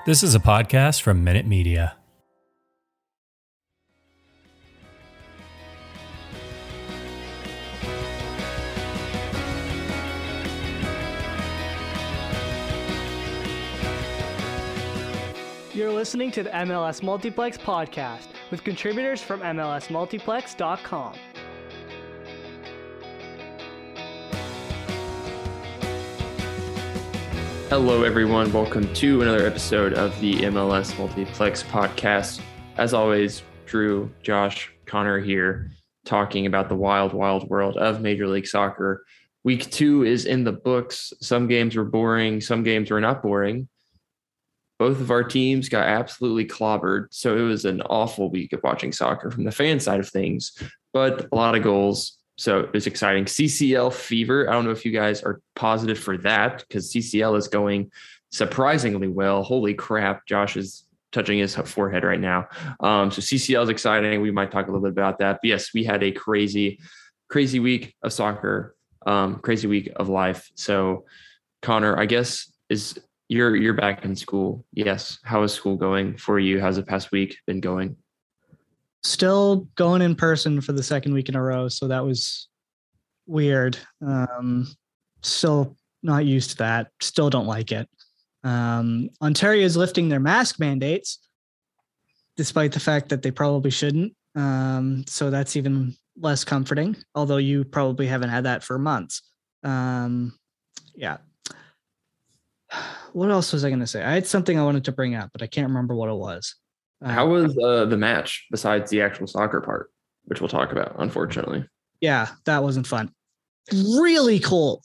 This is a podcast from Minute Media. You're listening to the MLS Multiplex podcast with contributors from MLSmultiplex.com. Hello, everyone. Welcome to another episode of the MLS Multiplex podcast. As always, Drew, Josh, Connor here talking about the wild, wild world of Major League Soccer. Week 2 is in the books. Some games were boring. Some games were not boring. Both of our teams got absolutely clobbered. So it was an awful week of watching soccer from the fan side of things, but a lot of goals. So it was exciting. CCL fever. I don't know if you guys are positive for that because CCL is going surprisingly well. Holy crap. Josh is touching his forehead right now. So CCL is exciting. We might talk a little bit about that. But yes, we had a crazy week of soccer, crazy week of life. So Connor, I guess you're back in school. Yes. How is school going for you? How's the past week been going? Still going in person for the second week in a row. So that was weird. Still not used to that. Still don't like it. Ontario is lifting their mask mandates, despite the fact that they probably shouldn't. So that's even less comforting, although you probably haven't had that for months. Yeah. What else was I going to say? I had something I wanted to bring up, but I can't remember what it was. How was the match besides the actual soccer part, which we'll talk about, unfortunately? Yeah, that wasn't fun. Really cold.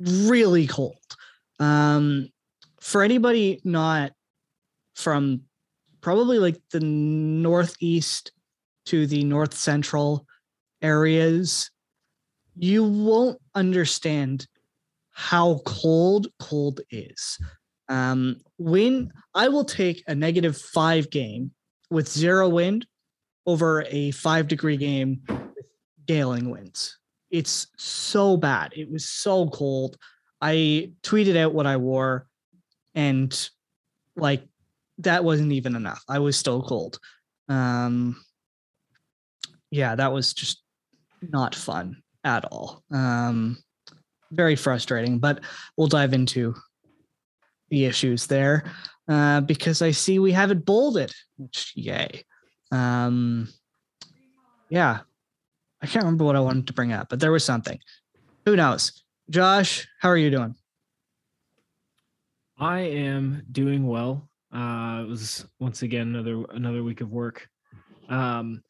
For anybody not from probably like the northeast to the north central areas, you won't understand how cold is. When I will take a -5 game with 0 wind over a 5-degree game with galing winds. It's so bad. It was so cold. I tweeted out what I wore and like that wasn't even enough. I was still cold. Yeah, that was just not fun at all. Very frustrating, but we'll dive into the issues there because I see we have it bolded, which yay. Yeah, I can't remember what I wanted to bring up, but there was something. Who knows? Josh, how are you doing? I am doing well. It was once again another week of work. The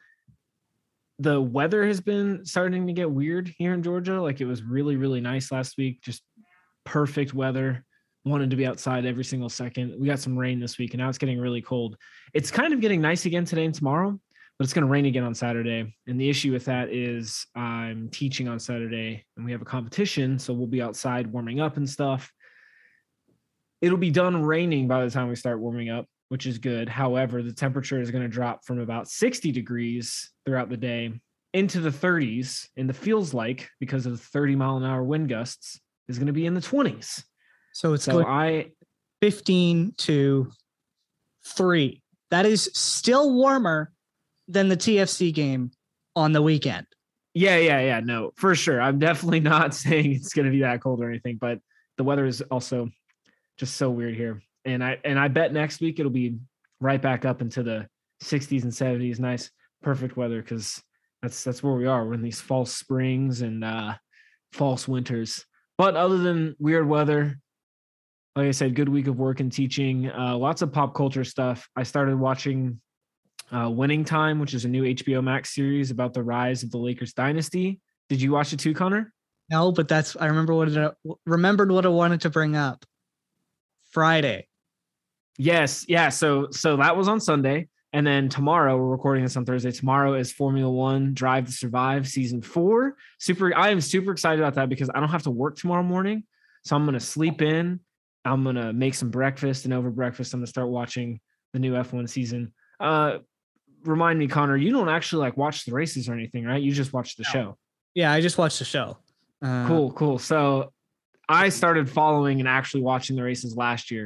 weather has been starting to get weird here in Georgia. Like it was really, really nice last week. Just perfect weather. Wanted to be outside every single second. We got some rain this week and now it's getting really cold. It's kind of getting nice again today and tomorrow, but it's going to rain again on Saturday. And the issue with that is I'm teaching on Saturday and we have a competition. So we'll be outside warming up and stuff. It'll be done raining by the time we start warming up, which is good. However, the temperature is going to drop from about 60 degrees throughout the day into the 30s. And the feels like, because of the 30-mile-an-hour wind gusts, is going to be in the 20s. So it's 15 to 3. That is still warmer than the TFC game on the weekend. Yeah. No, for sure. I'm definitely not saying it's going to be that cold or anything, but the weather is also just so weird here. And I bet next week it'll be right back up into the 60s and 70s. Nice, perfect weather because that's where we are. We're in these false springs and false winters. But other than weird weather, like I said, good week of work and teaching, lots of pop culture stuff. I started watching Winning Time, which is a new HBO Max series about the rise of the Lakers dynasty. Did you watch it too, Connor? No, but I remembered what I wanted to bring up. Friday. Yes. Yeah. So that was on Sunday. And then tomorrow, we're recording this on Thursday. Tomorrow is Formula One Drive to Survive season 4. I am super excited about that because I don't have to work tomorrow morning. So I'm going to sleep in. I'm going to make some breakfast, and over breakfast, I'm going to start watching the new F1 season. Remind me, Connor, you don't actually watch the races or anything, right? You just watch the show. Yeah, I just watched the show. Cool. So I started following and actually watching the races last year.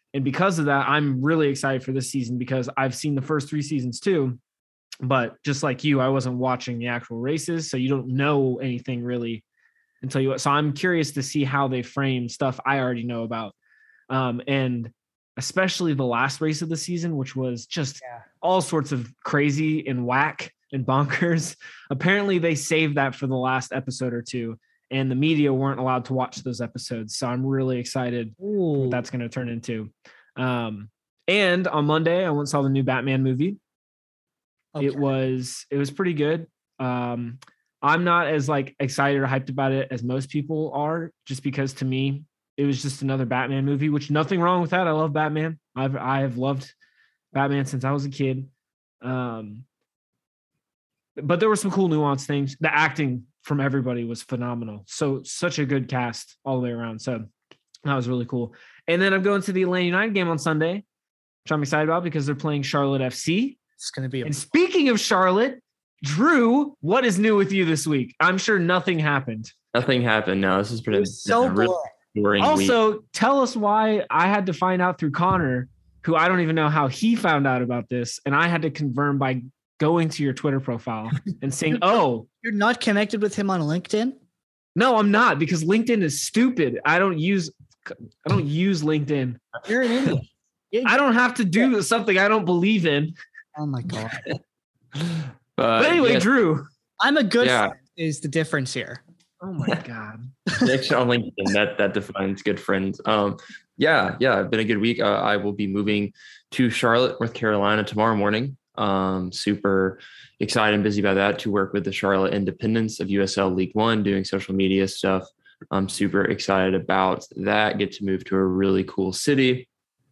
And because of that, I'm really excited for this season because I've seen the first 3 seasons too. But just like you, I wasn't watching the actual races. So you don't know anything really until you. So I'm curious to see how they frame stuff I already know about. And especially the last race of the season, which was just all sorts of crazy and whack and bonkers. Apparently they saved that for the last episode or 2. And the media weren't allowed to watch those episodes. So I'm really excited for what that's going to turn into. And on Monday, I went and saw the new Batman movie. Okay. It was pretty good. I'm not as like excited or hyped about it as most people are, just because to me, it was just another Batman movie, which nothing wrong with that. I love Batman. I have loved Batman since I was a kid. But there were some cool nuanced things. The acting from everybody was phenomenal. So such a good cast all the way around. So that was really cool. And then I'm going to the Atlanta United game on Sunday, which I'm excited about because they're playing Charlotte FC. It's going to be. And speaking of Charlotte, Drew, what is new with you this week? I'm sure nothing happened. Nothing happened. No, this is pretty so really boring. Also, week. Tell us why I had to find out through Connor, who I don't even know how he found out about this. And I had to confirm by going to your Twitter profile and saying, "Oh, you're not connected with him on LinkedIn?" No, I'm not, because LinkedIn is stupid. I don't use LinkedIn. You're an idiot. I don't have to do something I don't believe in. Oh my God. But anyway, Drew. I'm a good friend is the difference here. Oh my God. Connection on LinkedIn, that defines good friends. Yeah, it's been a good week. I will be moving to Charlotte, North Carolina tomorrow morning. Super excited and busy about that, to work with the Charlotte Independence of USL League One, doing social media stuff. I'm super excited about that. Get to move to a really cool city.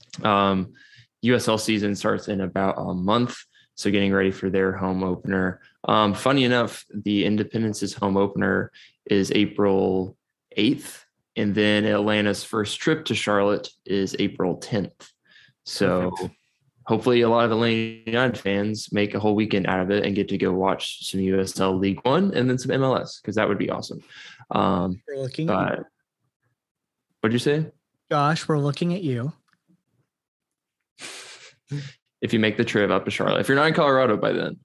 USL season starts in about a month, so getting ready for their home opener. Funny enough, the Independence's home opener is April 8th, and then Atlanta's first trip to Charlotte is April 10th. So hopefully a lot of Atlanta United fans make a whole weekend out of it and get to go watch some USL League One and then some MLS, because that would be awesome. We're looking at you. What'd you say? Josh, we're looking at you. If you make the trip up to Charlotte, if you're not in Colorado by then.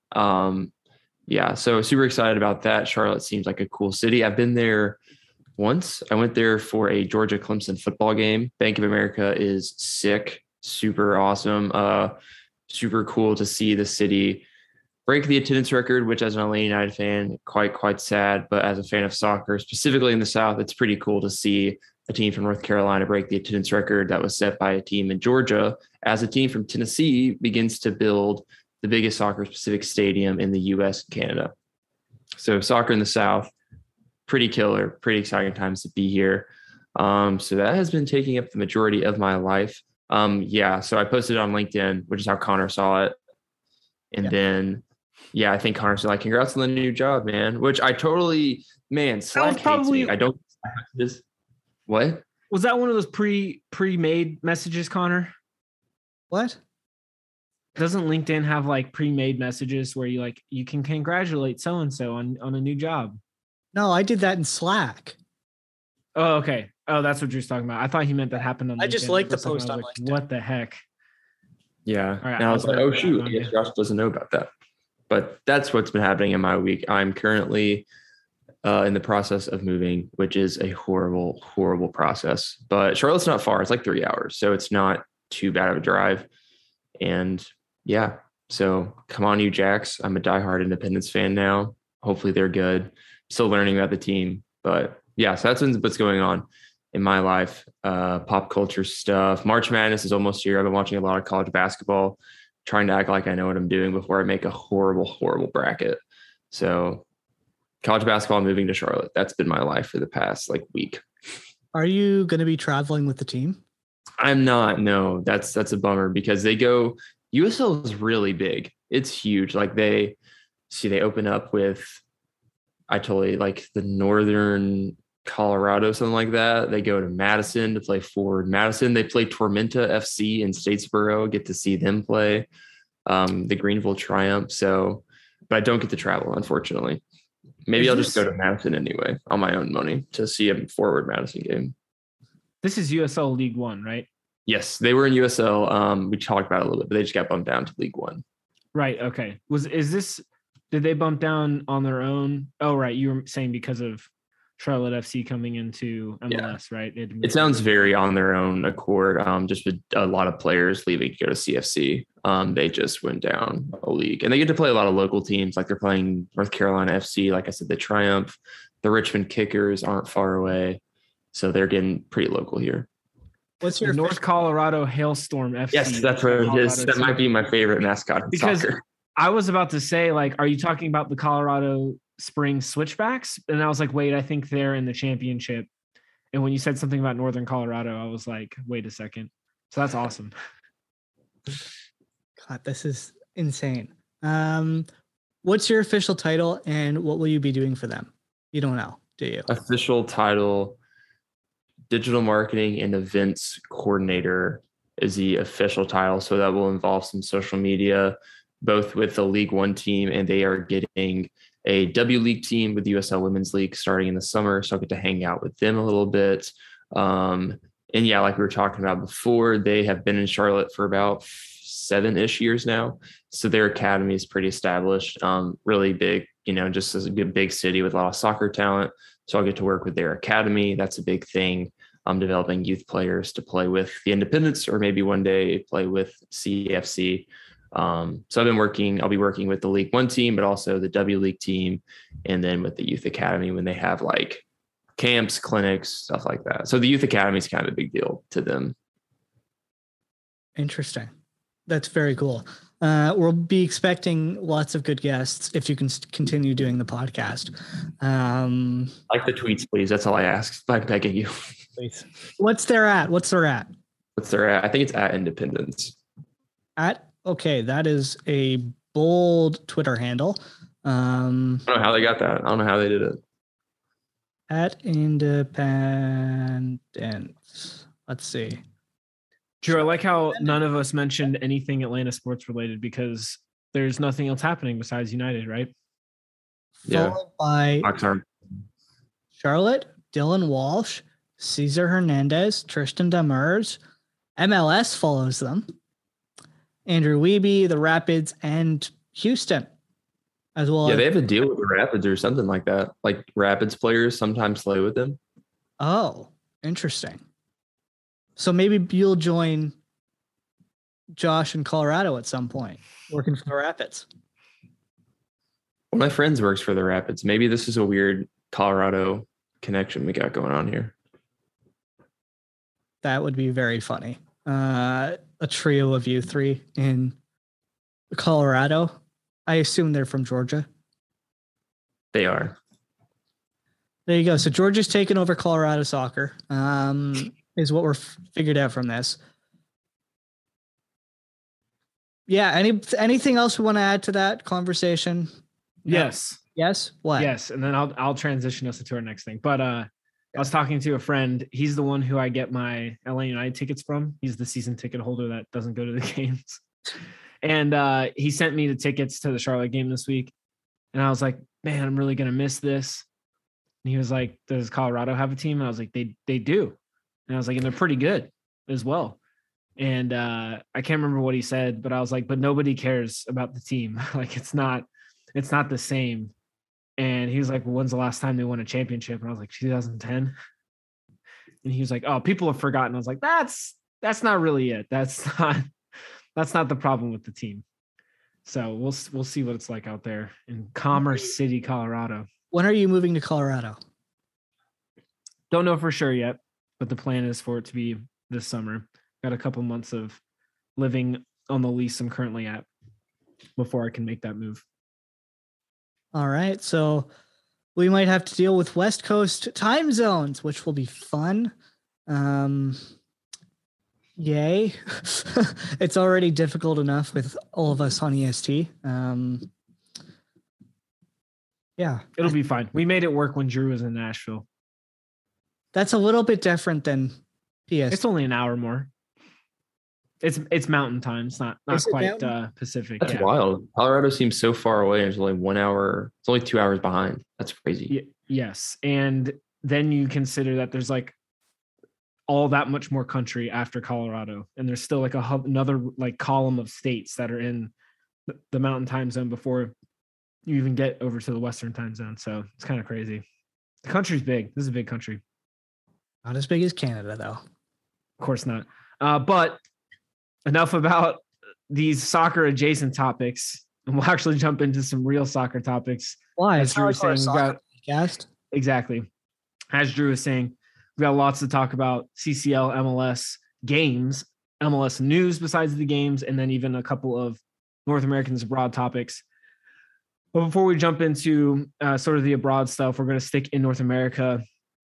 So super excited about that. Charlotte seems like a cool city. I've been there once. I went there for a Georgia Clemson football game. Bank of America is sick, super awesome. Super cool to see the city break the attendance record, which as an Atlanta United fan, quite sad. But as a fan of soccer, specifically in the South, it's pretty cool to see a team from North Carolina break the attendance record that was set by a team in Georgia, as a team from Tennessee begins to build the biggest soccer-specific stadium in the U.S. and Canada. So soccer in the South, pretty killer, pretty exciting times to be here. So that has been taking up the majority of my life. So I posted it on LinkedIn, which is how Connor saw it. And then, I think Connor said, like, congrats on the new job, man, which I totally, Slack hates me. I don't this. What? Was that one of those pre-made messages, Connor? What? Doesn't LinkedIn have like pre-made messages where you can congratulate so-and-so on a new job? No, I did that in Slack. Oh, okay. Oh, that's what you're talking about. I thought he meant that happened on LinkedIn. I just like the post on LinkedIn. What the heck? Yeah. All right, and I was like, oh shoot, I guess Josh doesn't know about that. But that's what's been happening in my week. I'm currently in the process of moving, which is a horrible, horrible process. But Charlotte's not far. It's like 3 hours. So it's not too bad of a drive. And so come on, you Jacks. I'm a diehard Independence fan now. Hopefully they're good. Still learning about the team. But so that's what's going on in my life. Pop culture stuff. March Madness is almost here. I've been watching a lot of college basketball, trying to act like I know what I'm doing before I make a horrible, horrible bracket. So college basketball, moving to Charlotte. That's been my life for the past week. Are you going to be traveling with the team? I'm not. No, that's a bummer, because USL is really big. It's huge. Like they open up with, I totally the Northern Colorado, something like that. They go to Madison to play Forward Madison. They play Tormenta FC in Statesboro. Get to see them play the Greenville Triumph. So, but I don't get to travel, unfortunately. Maybe I'll just go to Madison anyway on my own money to see a Forward Madison game. This is USL League One, right? Yes, they were in USL. We talked about it a little bit, but they just got bumped down to League One. Right. Okay. Did they bump down on their own? Oh, right. You were saying because of Charlotte FC coming into MLS, right? It sounds very on their own accord. Just with a lot of players leaving to go to CFC. They just went down a league, and they get to play a lot of local teams. Like they're playing North Carolina FC. Like I said, the Triumph, the Richmond Kickers aren't far away, so they're getting pretty local here. What's your North Colorado Hailstorm FC? Yes, that's what it is. That might be my favorite mascot in soccer. I was about to say, like, are you talking about the Colorado Spring Switchbacks? And I was like, wait, I think they're in the championship. And when you said something about Northern Colorado, I was like, wait a second. So that's awesome. God, this is insane. What's your official title and what will you be doing for them? You don't know, do you? Official title, digital marketing and events coordinator is the official title. So that will involve some social media, both with the League One team, and they are getting a W League team with the USL Women's League starting in the summer. So I'll get to hang out with them a little bit. And yeah, like we were talking about before, they have been in Charlotte for about 7-ish years now. So their academy is pretty established, really big, just as a big city with a lot of soccer talent. So I'll get to work with their academy. That's a big thing. I'm developing youth players to play with the Independents or maybe one day play with CFC. So I'll be working with the League One team, but also the W League team, and then with the youth academy when they have like camps, clinics, stuff like that. So the youth academy is kind of a big deal to them. Interesting. That's very cool. We'll be expecting lots of good guests if you can continue doing the podcast. Like the tweets, please. That's all I ask. I'm begging you. Please. What's their at? I think it's at Independence. Okay, that is a bold Twitter handle. I don't know how they got that. I don't know how they did it. At Independence. Let's see. Drew, I like how none of us mentioned anything Atlanta sports related because there's nothing else happening besides United, right? Yeah. Followed by Charlotte, Dylan Walsh, Cesar Hernandez, Tristan Demers. MLS follows them. Andrew Wiebe, the Rapids, and Houston as well. Yeah, they have a deal with the Rapids or something like that. Like Rapids players sometimes play with them. Oh, interesting. So maybe you'll join Josh in Colorado at some point, working for the Rapids. One of my friends works for the Rapids. Maybe this is a weird Colorado connection we got going on here. That would be very funny. A trio of you three in Colorado. I assume they're from Georgia. They are. There you go. So Georgia's taken over Colorado soccer. Is what we're figured out from this. Yeah. Anything else we want to add to that conversation? Yes. Yes. What? Yes. And then I'll transition us into our next thing. But I was talking to a friend. He's the one who I get my LA United tickets from. He's the season ticket holder that doesn't go to the games. And he sent me the tickets to the Charlotte game this week. And I was like, man, I'm really going to miss this. And he was like, does Colorado have a team? And I was like, they do. And I was like, and they're pretty good as well. And I can't remember what he said, but I was like, but nobody cares about the team. Like it's not the same. And he was like, well, when's the last time they won a championship? And I was like, 2010. And he was like, oh, people have forgotten. I was like, that's not really it. That's not the problem with the team. So we'll see what it's like out there in Commerce City, Colorado. When are you moving to Colorado? Don't know for sure yet, but the plan is for it to be this summer. Got a couple months of living on the lease I'm currently at before I can make that move. All right. So we might have to deal with West Coast time zones, which will be fun. Yay. It's already difficult enough with all of us on EST. Yeah. It'll be fine. We made it work when Drew was in Nashville. That's a little bit different than PS. It's only an hour more. It's mountain time. It's not quite Pacific. That's wild. Colorado seems so far away. It's only 1 hour. It's only 2 hours behind. That's crazy. Yes. And then you consider that there's like all that much more country after Colorado, and there's still like another like column of states that are in the Mountain Time Zone before you even get over to the Western Time Zone. So it's kind of crazy. The country's big. This is a big country. Not as big as Canada, though. Of course not. But enough about these soccer adjacent topics, and we'll actually jump into some real soccer topics. Why? As Drew was saying, we got podcast. exactly. As Drew was saying, we got lots to talk about: CCL, MLS games, MLS news besides the games, and then even a couple of North Americans abroad topics. But before we jump into sort of the abroad stuff, we're going to stick in North America.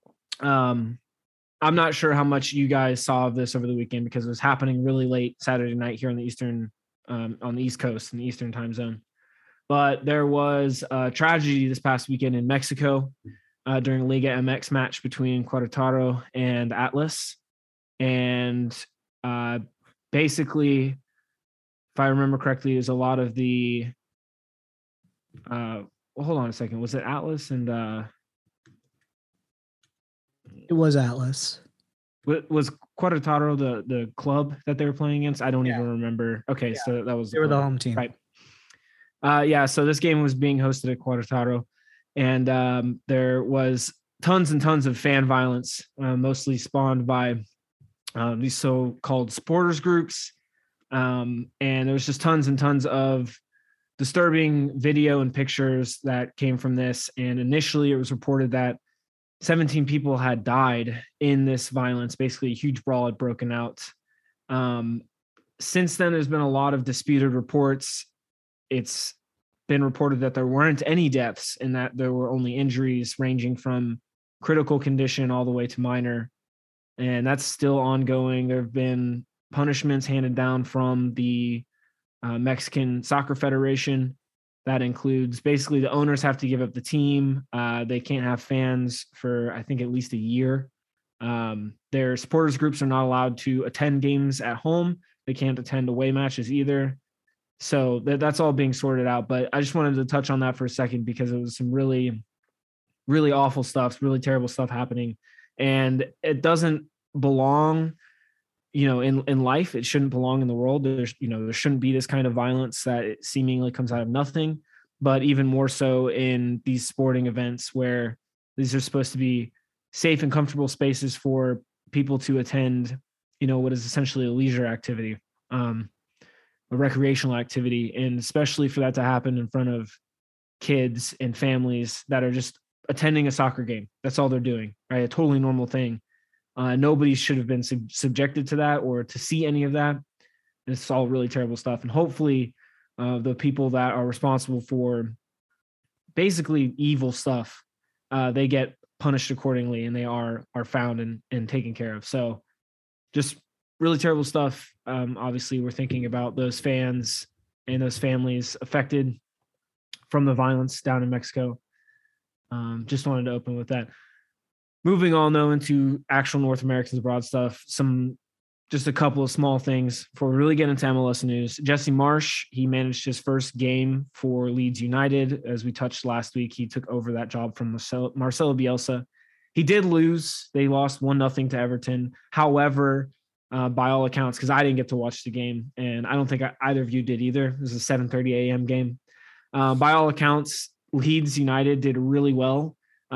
I'm not sure how much you guys saw of this over the weekend because it was happening really late Saturday night here on the East Coast in the Eastern Time Zone. But there was a tragedy this past weekend in Mexico during a Liga MX match between Querétaro and Atlas. And basically, if I remember correctly, is a lot of the well, hold on a second. Was it Atlas and It was Atlas. was Querétaro the club that they were playing against? I don't even remember. Okay, so that was They were the home team. right. Yeah, so this game was being hosted at Querétaro, and there was tons and tons of fan violence, mostly spawned by these so-called supporters groups, and there was just tons and tons of disturbing video and pictures that came from this. And initially, it was reported that 17 people had died in this violence. Basically, a huge brawl had broken out. Since then, there's been a lot of disputed reports. It's been reported that there weren't any deaths and that there were only injuries ranging from critical condition all the way to minor. And that's still ongoing. There have been punishments handed down from the Mexican Soccer Federation. That includes basically the owners have to give up the team. They can't have fans for, I think, at least a year. Their supporters groups are not allowed to attend games at home. They can't attend away matches either. So that's all being sorted out. But I just wanted to touch on that for a second because it was some really, really awful stuff, really terrible stuff happening. And it doesn't belong, in life. It shouldn't belong in the world. There shouldn't be this kind of violence that seemingly comes out of nothing, but even more so in these sporting events where these are supposed to be safe and comfortable spaces for people to attend, what is essentially a leisure activity, a recreational activity. And especially for that to happen in front of kids and families that are just attending a soccer game. That's all they're doing, right? A totally normal thing. Nobody should have been subjected to that or to see any of that. It's all really terrible stuff. And hopefully the people that are responsible for basically evil stuff, they get punished accordingly and they are found and taken care of. So just really terrible stuff. Obviously, we're thinking about those fans and those families affected from the violence down in Mexico. Just wanted to open with that. Moving on, though, into actual North Americans abroad stuff, just a couple of small things before we really get into MLS news. Jesse Marsch, he managed his first game for Leeds United. As we touched last week, he took over that job from Marcelo Bielsa. He did lose. They lost 1-0 to Everton. However, by all accounts, because I didn't get to watch the game, and I don't think either of you did either. It was a 7:30 a.m. game. By all accounts, Leeds United did really well.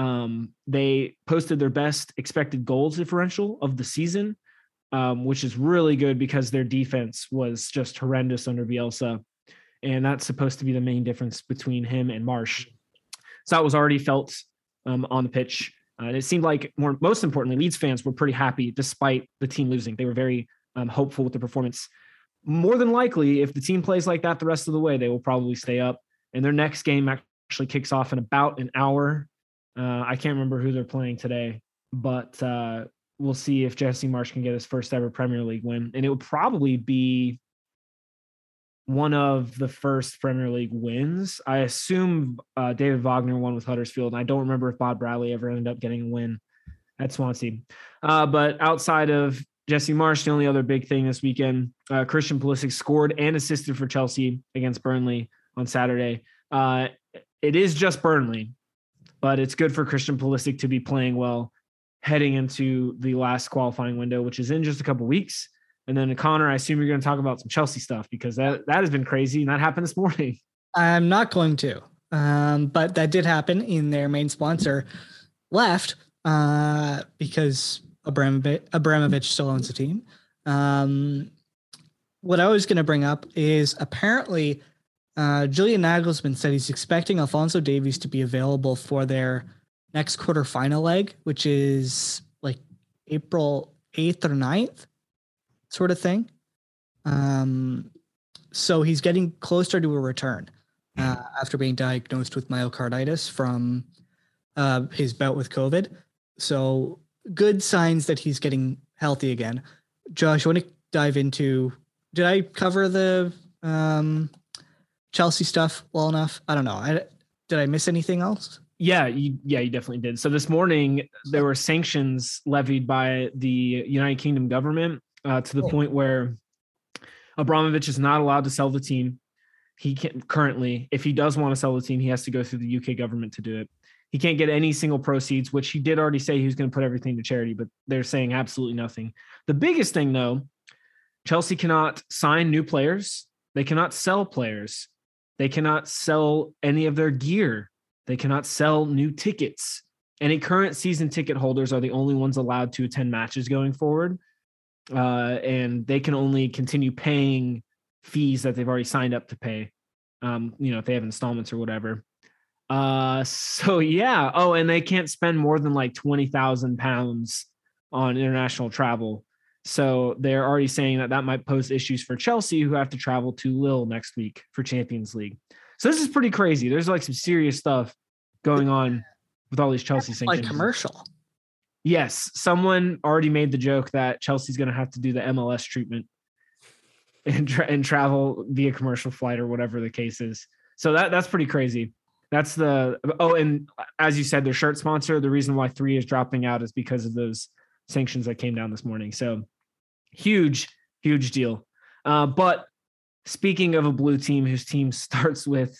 They posted their best expected goals differential of the season, which is really good because their defense was just horrendous under Bielsa. And that's supposed to be the main difference between him and Marsch. So that was already felt on the pitch. And it seemed like most importantly, Leeds fans were pretty happy despite the team losing. They were very hopeful with the performance. More than likely, if the team plays like that the rest of the way, they will probably stay up. And their next game actually kicks off in about an hour. I can't remember who they're playing today, but we'll see if Jesse Marsch can get his first ever Premier League win. And it would probably be one of the first Premier League wins. I assume David Wagner won with Huddersfield. And I don't remember if Bob Bradley ever ended up getting a win at Swansea. But outside of Jesse Marsch, the only other big thing this weekend, Christian Pulisic scored and assisted for Chelsea against Burnley on Saturday. It is just Burnley, but it's good for Christian Pulisic to be playing well. heading into the last qualifying window, which is in just a couple weeks. And then Connor, I assume you're going to talk about some Chelsea stuff because that has been crazy and that happened this morning. I'm not going to, but that did happen. In their main sponsor left because Abramovich still owns the team. What I was going to bring up is apparently Julian Nagelsmann said he's expecting Alphonso Davies to be available for their next quarterfinal leg, which is like April 8th or 9th sort of thing. So he's getting closer to a return after being diagnosed with myocarditis from his bout with COVID. So good signs that he's getting healthy again. Josh, you want to dive into, did I cover the Chelsea stuff well enough? I don't know. Did I miss anything else? Yeah, you definitely did. So this morning there were sanctions levied by the United Kingdom government to the point where Abramovich is not allowed to sell the team. He can't currently, if he does want to sell the team, he has to go through the UK government to do it. He can't get any single proceeds, which he did already say he was going to put everything to charity, but they're saying absolutely nothing. The biggest thing though, Chelsea cannot sign new players. They cannot sell players. They cannot sell any of their gear. They cannot sell new tickets. Any current season ticket holders are the only ones allowed to attend matches going forward. And they can only continue paying fees that they've already signed up to pay, if they have installments or whatever. So yeah. Oh, and they can't spend more than like £20,000 on international travel. So they're already saying that might pose issues for Chelsea, who have to travel to Lille next week for Champions League. So this is pretty crazy. There's like some serious stuff going on with all these Chelsea sanctions. Like commercial. Yes. Someone already made the joke that Chelsea's going to have to do the MLS treatment and travel via commercial flight or whatever the case is. So that's pretty crazy. That's and as you said, their shirt sponsor, the reason why 3 is dropping out is because of those sanctions that came down this morning. So huge deal. But speaking of a blue team whose team name starts with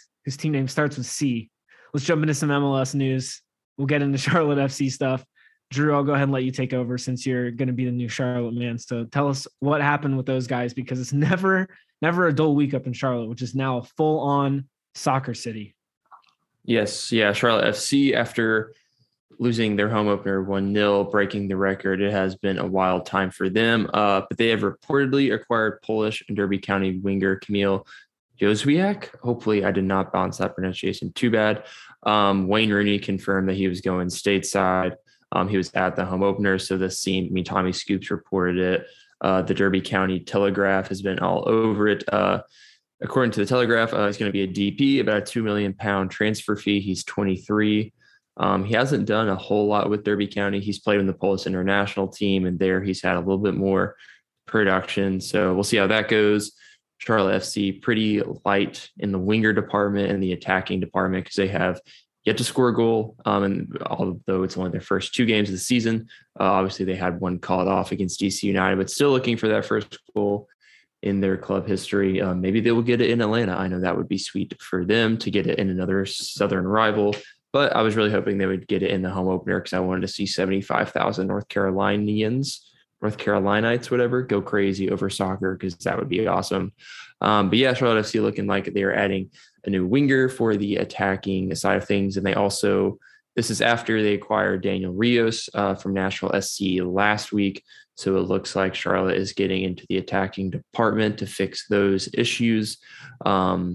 C, let's jump into some MLS news. We'll get into Charlotte FC stuff. Drew, I'll go ahead and let you take over since you're going to be the new Charlotte man. So tell us what happened with those guys, because it's never a dull week up in Charlotte, which is now a full-on soccer city. Yes. Yeah. Charlotte FC, after losing their home opener 1-0, breaking the record, it has been a wild time for them. But they have reportedly acquired Polish and Derby County winger Kamil Józwiak. Hopefully I did not bounce that pronunciation too bad. Wayne Rooney confirmed that he was going stateside. He was at the home opener. So this scene, Tommy Scoops reported it. The Derby County Telegraph has been all over it. According to the Telegraph, he's going to be a DP, about a £2 million transfer fee. He's 23. He hasn't done a whole lot with Derby County. He's played in the Polish international team, and there he's had a little bit more production. So we'll see how that goes. Charlotte FC pretty light in the winger department and the attacking department because they have yet to score a goal. And although it's only their first 2 games of the season, obviously they had one called off against DC United, but still looking for that first goal in their club history. Maybe they will get it in Atlanta. I know that would be sweet for them to get it in another Southern rival, but I was really hoping they would get it in the home opener because I wanted to see 75,000 North Carolinites, whatever, go crazy over soccer because that would be awesome. But yeah, Charlotte FC looking like they are adding a new winger for the attacking side of things. And they also, this is after they acquired Daniel Rios from Nashville SC last week. So it looks like Charlotte is getting into the attacking department to fix those issues. But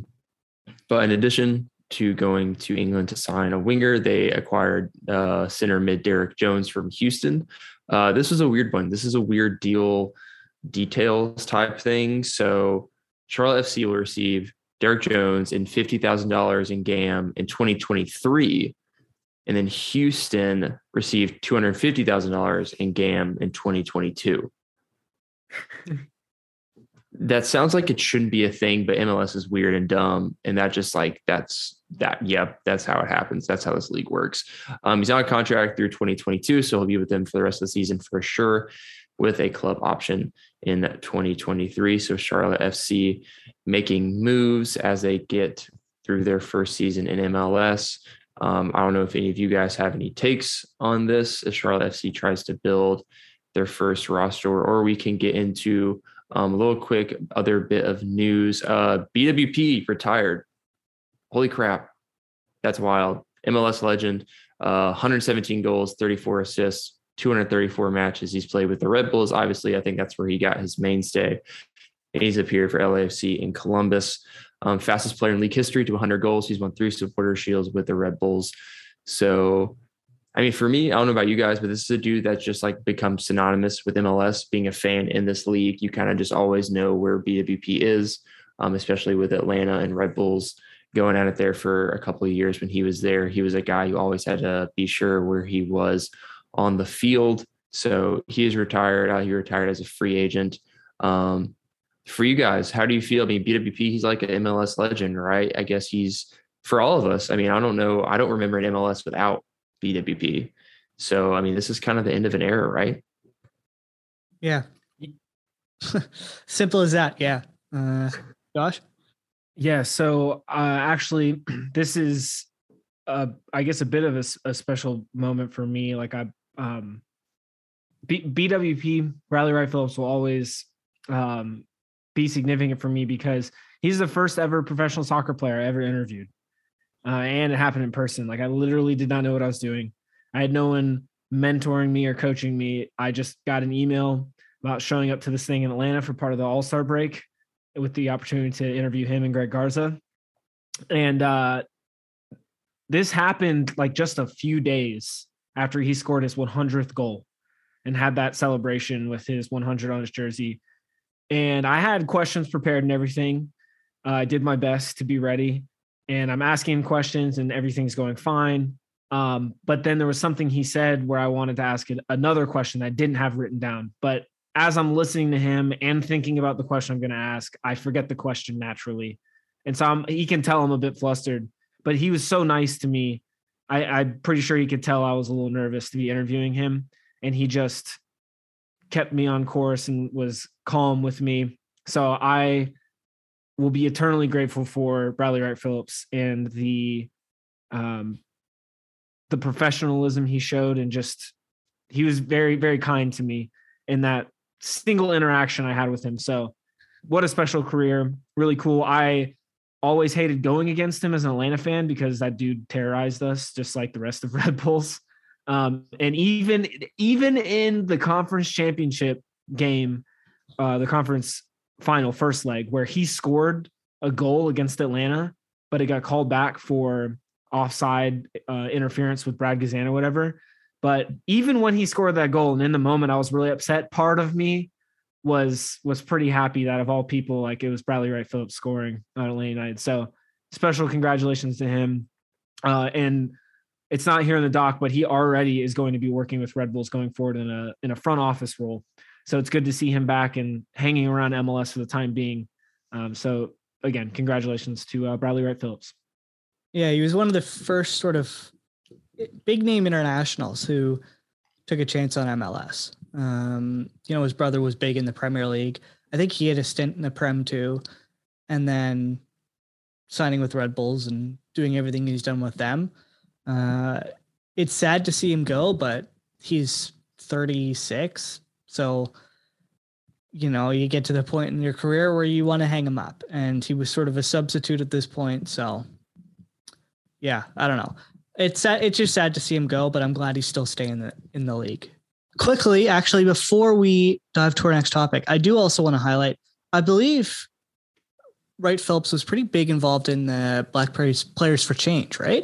in addition to going to England to sign a winger, they acquired center mid Derek Jones from Houston. This was a weird one. This is a weird details type thing. So Charlotte FC will receive Derek Jones and $50,000 in GAM in 2023. And then Houston received $250,000 in GAM in 2022. That sounds like it shouldn't be a thing, but MLS is weird and dumb. And that just like, that's how it happens. That's how this league works. He's on a contract through 2022, so he'll be with them for the rest of the season for sure, with a club option in 2023. So Charlotte FC making moves as they get through their first season in MLS. I don't know if any of you guys have any takes on this as Charlotte FC tries to build their first roster, or we can get into a little quick other bit of news. BWP retired. Holy crap. That's wild. MLS legend, 117 goals, 34 assists, 234 matches he's played with the Red Bulls. Obviously, I think that's where he got his mainstay. And he's appeared for LAFC in Columbus. Fastest player in league history to 100 goals. He's won 3 supporter shields with the Red Bulls. So, I mean, for me, I don't know about you guys, but this is a dude that's just like become synonymous with MLS. Being a fan in this league, you kind of just always know where BWP is, especially with Atlanta and Red Bulls going at it there for a couple of years. When he was there, he was a guy who always had to be sure where he was on the field. So he is retired. He retired as a free agent. For you guys, how do you feel? I mean, BWP, he's like an MLS legend, right? I guess he's for all of us. I mean, I don't know. I don't remember an MLS without BWP. So, I mean, this is kind of the end of an era, right? Yeah. Simple as that. Yeah. Josh? Yeah. So actually, this is, I guess, a bit of a special moment for me. Like BWP, Bradley Wright Phillips will always be significant for me because he's the first ever professional soccer player I ever interviewed. And it happened in person. Like I literally did not know what I was doing. I had no one mentoring me or coaching me. I just got an email about showing up to this thing in Atlanta for part of the All-Star break with the opportunity to interview him and Greg Garza. And this happened like just a few days after he scored his 100th goal and had that celebration with his 100 on his jersey. And I had questions prepared and everything. I did my best to be ready. And I'm asking him questions and everything's going fine. But then there was something he said where I wanted to ask another question that I didn't have written down. But as I'm listening to him and thinking about the question I'm going to ask, I forget the question naturally. And so he can tell I'm a bit flustered. But he was so nice to me. I'm pretty sure he could tell I was a little nervous to be interviewing him. And he just kept me on course and was calm with me. So I will be eternally grateful for Bradley Wright Phillips and the professionalism he showed, and just he was very, very kind to me in that single interaction I had with him. So what a special career. Really cool. I always hated going against him as an Atlanta fan because that dude terrorized us just like the rest of Red Bulls. And even in the conference championship game, the conference final first leg, where he scored a goal against Atlanta, but it got called back for offside interference with Brad Gazan or whatever. But even when he scored that goal, and in the moment I was really upset, part of me was pretty happy that of all people, like it was Bradley Wright Phillips scoring on Atlanta United. So special congratulations to him. And it's not here in the doc, but he already is going to be working with Red Bulls going forward in a front office role. So it's good to see him back and hanging around MLS for the time being. So again, congratulations to Bradley Wright Phillips. Yeah, he was one of the first sort of big name internationals who took a chance on MLS. His brother was big in the Premier League. I think he had a stint in the Prem too, and then signing with Red Bulls and doing everything he's done with them. It's sad to see him go, but he's 36. So, you get to the point in your career where you want to hang him up, and he was sort of a substitute at this point. So yeah, I don't know. It's sad. It's just sad to see him go, but I'm glad he's still staying in the league. Quickly, actually, before we dive to our next topic, I do also want to highlight, I believe Wright Phillips was pretty big involved in the Black Players for Change, right?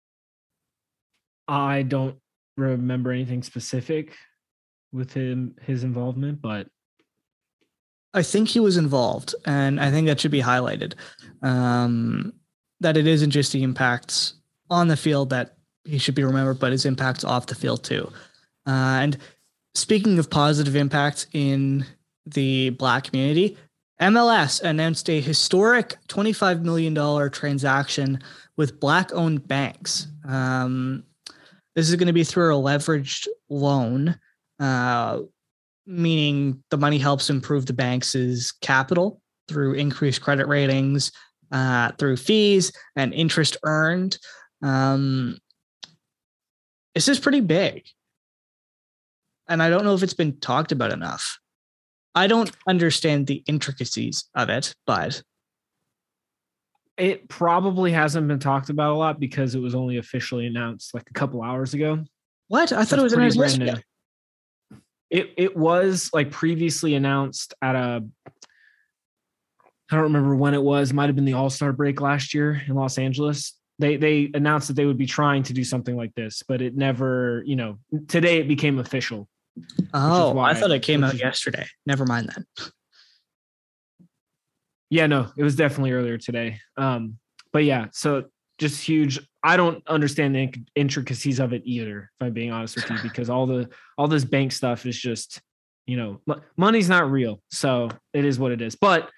I don't remember anything specific with his involvement, but I think he was involved, and I think that should be highlighted. That it isn't just the impacts on the field that he should be remembered, but his impacts off the field too. And speaking of positive impacts in the Black community, MLS announced a historic $25 million transaction with Black-owned banks. This is going to be through a leveraged loan, meaning the money helps improve the banks' capital through increased credit ratings, through fees and interest earned. This is pretty big. And I don't know if it's been talked about enough. I don't understand the intricacies of it, but it probably hasn't been talked about a lot because it was only officially announced like a couple hours ago. What? I thought it was announced yesterday. It was like previously announced at I don't remember when it was. It might have been the All-Star break last year in Los Angeles. They announced that they would be trying to do something like this, but it never, today it became official. Oh, I thought it came out yesterday. Never mind then. Yeah, no, it was definitely earlier today. But yeah, so just huge. I don't understand the intricacies of it either, if I'm being honest with you, because all this bank stuff is just, money's not real. So it is what it is. But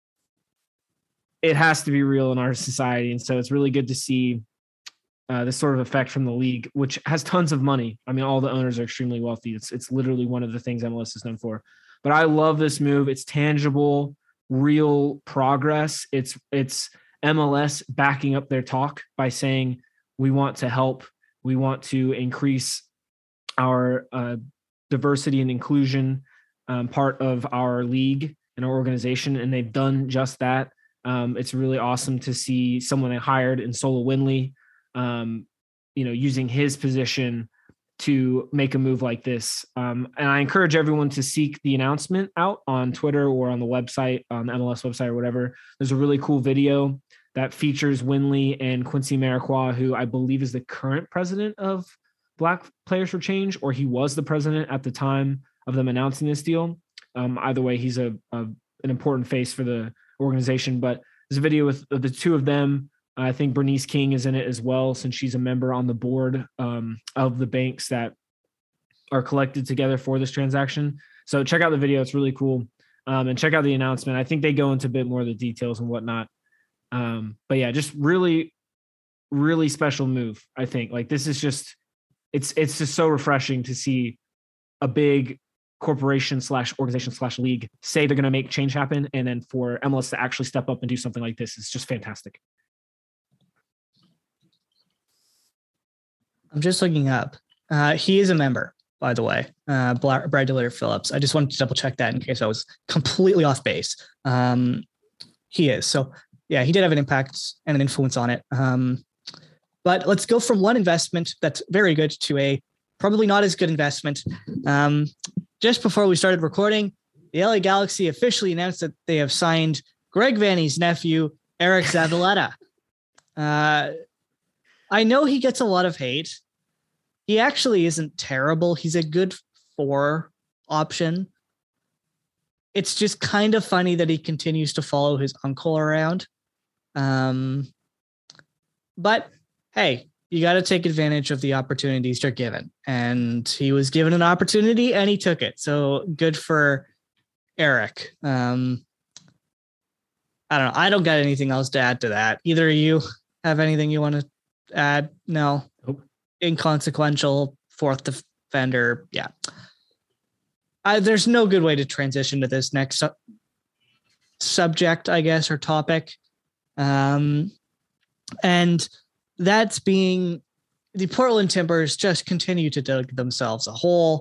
it has to be real in our society. And so it's really good to see this sort of effect from the league, which has tons of money. I mean, all the owners are extremely wealthy. It's literally one of the things MLS is known for. But I love this move. It's tangible, real progress. It's MLS backing up their talk by saying, we want to help. We want to increase our diversity and inclusion part of our league and our organization. And they've done just that. It's really awesome to see someone they hired in Solo Winley, using his position to make a move like this. And I encourage everyone to seek the announcement out on Twitter or on the website, on the MLS website or whatever. There's a really cool video that features Winley and Quincy Amarikwa, who I believe is the current president of Black Players for Change, or he was the president at the time of them announcing this deal. Either way, he's an important face for the organization. But there's a video with the two of them. I think Bernice King is in it as well, since she's a member on the board of the banks that are collected together for this transaction. So check out the video. It's really cool. And check out the announcement. I think they go into a bit more of the details and whatnot. But yeah, just really, really special move. I think like this is just, it's just so refreshing to see a big corporation / organization / league say they're going to make change happen. And then for MLS to actually step up and do something like this is just fantastic. I'm just looking up. He is a member, by the way, Brad Delator Phillips. I just wanted to double check that in case I was completely off base. He is. So yeah, he did have an impact and an influence on it. But let's go from one investment that's very good to a probably not as good investment. Just before we started recording, the LA Galaxy officially announced that they have signed Greg Vanney's nephew, Eric Zavaleta. I know he gets a lot of hate. He actually isn't terrible. He's a good 4 option. It's just kind of funny that he continues to follow his uncle around. But hey, you got to take advantage of the opportunities you're given. And he was given an opportunity and he took it. So good for Eric. I don't know. I don't got anything else to add to that. Either of you have anything you want to add? No. Nope. Inconsequential 4th defender. Yeah. There's no good way to transition to this next subject, I guess, or topic. And that's being the Portland Timbers just continue to dig themselves a hole,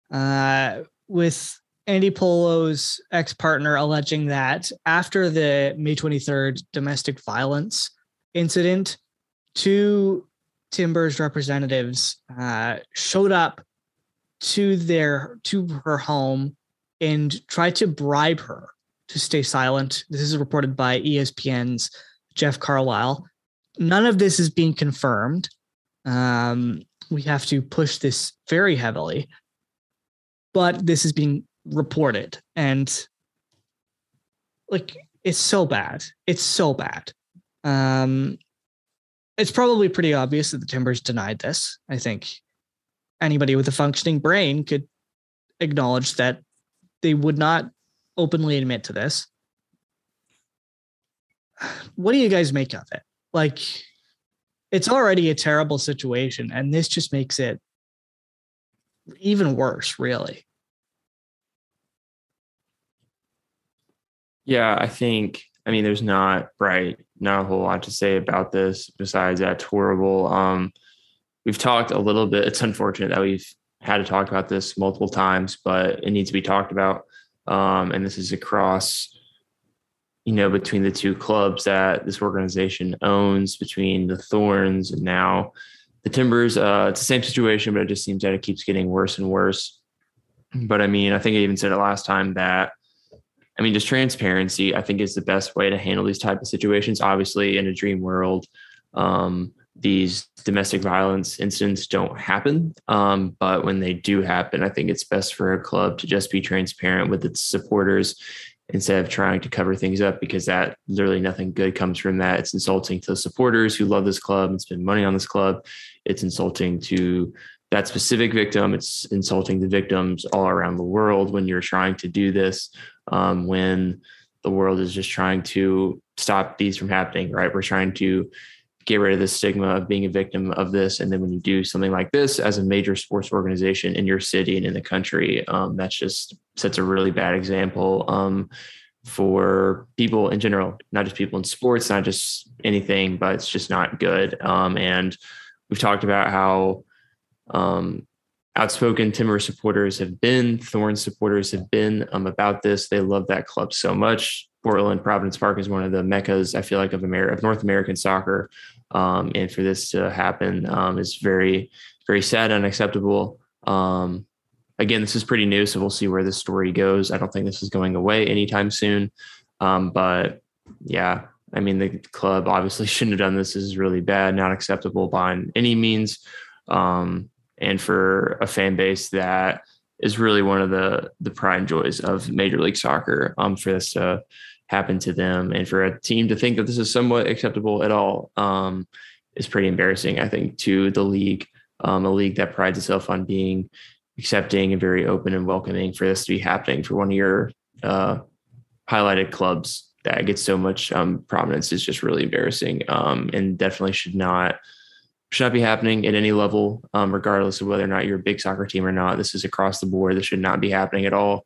with Andy Polo's ex-partner alleging that after the May 23rd domestic violence incident, 2 Timbers representatives showed up to her home and tried to bribe her to stay silent. This is reported by ESPN's Jeff Carlisle. None of this is being confirmed. We have to push this very heavily, but this is being reported, and like, it's so bad. It's so bad. It's probably pretty obvious that the Timbers denied this. I think anybody with a functioning brain could acknowledge that they would not openly admit to this. What do you guys make of it? Like, it's already a terrible situation, and this just makes it even worse, really. Yeah, I think I mean, there's not a whole lot to say about this besides that's horrible. We've talked a little bit. It's unfortunate that we've had to talk about this multiple times, but it needs to be talked about. And this is across, between the two clubs that this organization owns, between the Thorns and now the Timbers. It's the same situation, but it just seems that it keeps getting worse and worse. But I mean, I think I even said it last time that, just transparency, I think, is the best way to handle these type of situations. Obviously, in a dream world, these domestic violence incidents don't happen. But when they do happen, I think it's best for a club to just be transparent with its supporters instead of trying to cover things up, because that literally nothing good comes from that. It's insulting to the supporters who love this club and spend money on this club. It's insulting to that specific victim. It's insulting the victims all around the world when you're trying to do this, when the world is just trying to stop these from happening, right? We're trying to get rid of the stigma of being a victim of this. And then when you do something like this as a major sports organization in your city and in the country, that's just sets a really bad example for people in general, not just people in sports, not just anything, but it's just not good. And we've talked about how outspoken Timber supporters have been, Thorn supporters have been about this. They love that club so much. Portland Providence Park is one of the meccas, I feel like, of North American soccer. And for this to happen is very, very sad, unacceptable. Again, this is pretty new, so we'll see where this story goes. I don't think this is going away anytime soon. But yeah, the club obviously shouldn't have done this. This is really bad, not acceptable by any means. And for a fan base that is really one of the pride and joys of Major League Soccer, for this to happen to them, and for a team to think that this is somewhat acceptable at all, is pretty embarrassing, I think, to the league, a league that prides itself on being accepting and very open and welcoming. For this to be happening for one of your highlighted clubs that gets so much prominence is just really embarrassing, and definitely should not be happening at any level, regardless of whether or not you're a big soccer team or not. This is across the board. This should not be happening at all.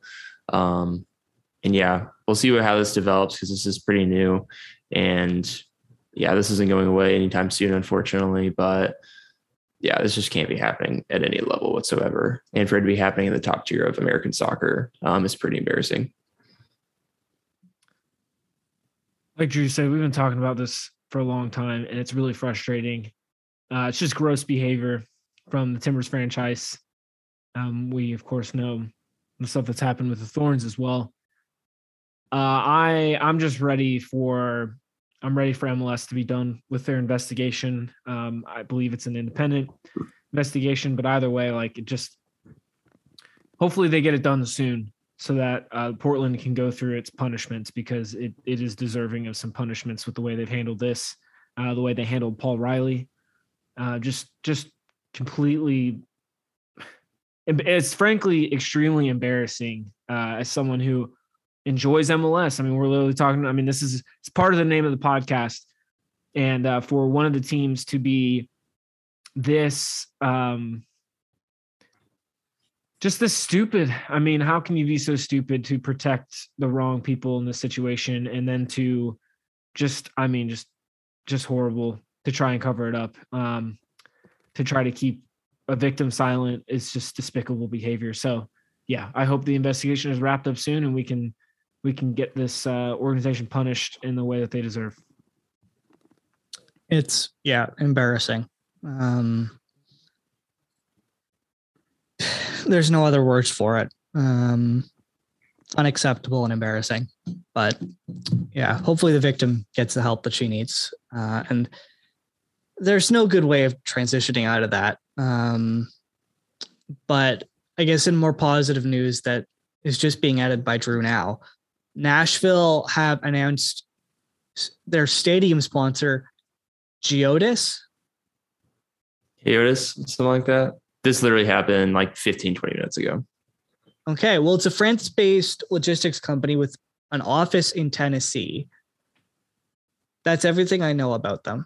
And yeah, we'll see how this develops, because this is pretty new. And yeah, this isn't going away anytime soon, unfortunately. But yeah, this just can't be happening at any level whatsoever. And for it to be happening in the top tier of American soccer is pretty embarrassing. Like Drew said, we've been talking about this for a long time, and it's really frustrating. It's just gross behavior from the Timbers franchise. We, of course, know the stuff that's happened with the Thorns as well. I'm just ready for MLS to be done with their investigation. I believe it's an independent investigation, but either way, hopefully they get it done soon, so that Portland can go through its punishments, because it is deserving of some punishments with the way they've handled this, the way they handled Paul Riley. Just completely, it's frankly extremely embarrassing as someone who enjoys MLS. We're literally talking, it's part of the name of the podcast, and for one of the teams to be this, just this stupid. How can you be so stupid to protect the wrong people in this situation, and then to just horrible to try and cover it up, to try to keep a victim silent is just despicable behavior. So yeah, I hope the investigation is wrapped up soon, and we can get this organization punished in the way that they deserve. It's embarrassing. There's no other words for it. Unacceptable and embarrassing, but yeah, hopefully the victim gets the help that she needs. And there's no good way of transitioning out of that. But I guess in more positive news that is just being added by Drew now, Nashville have announced their stadium sponsor, Geodis, something like that. This literally happened 15, 20 minutes ago. Okay, well, it's a France-based logistics company with an office in Tennessee. That's everything I know about them.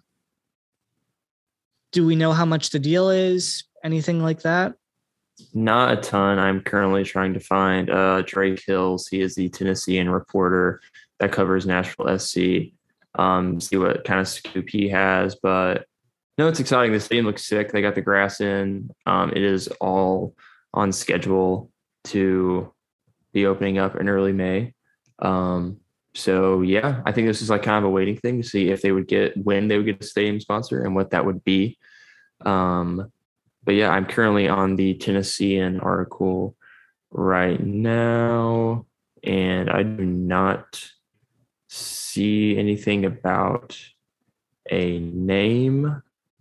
Do we know how much the deal is? Anything like that? Not a ton. I'm currently trying to find Drake Hills. He is the Tennessean reporter that covers Nashville SC. See what kind of scoop he has, but no, it's exciting. The stadium looks sick. They got the grass in. It is all on schedule to be opening up in early May. So yeah, I think this is like kind of a waiting thing to see if when they would get a stadium sponsor and what that would be. But yeah, I'm currently on the Tennessean article right now, and I do not see anything about a name.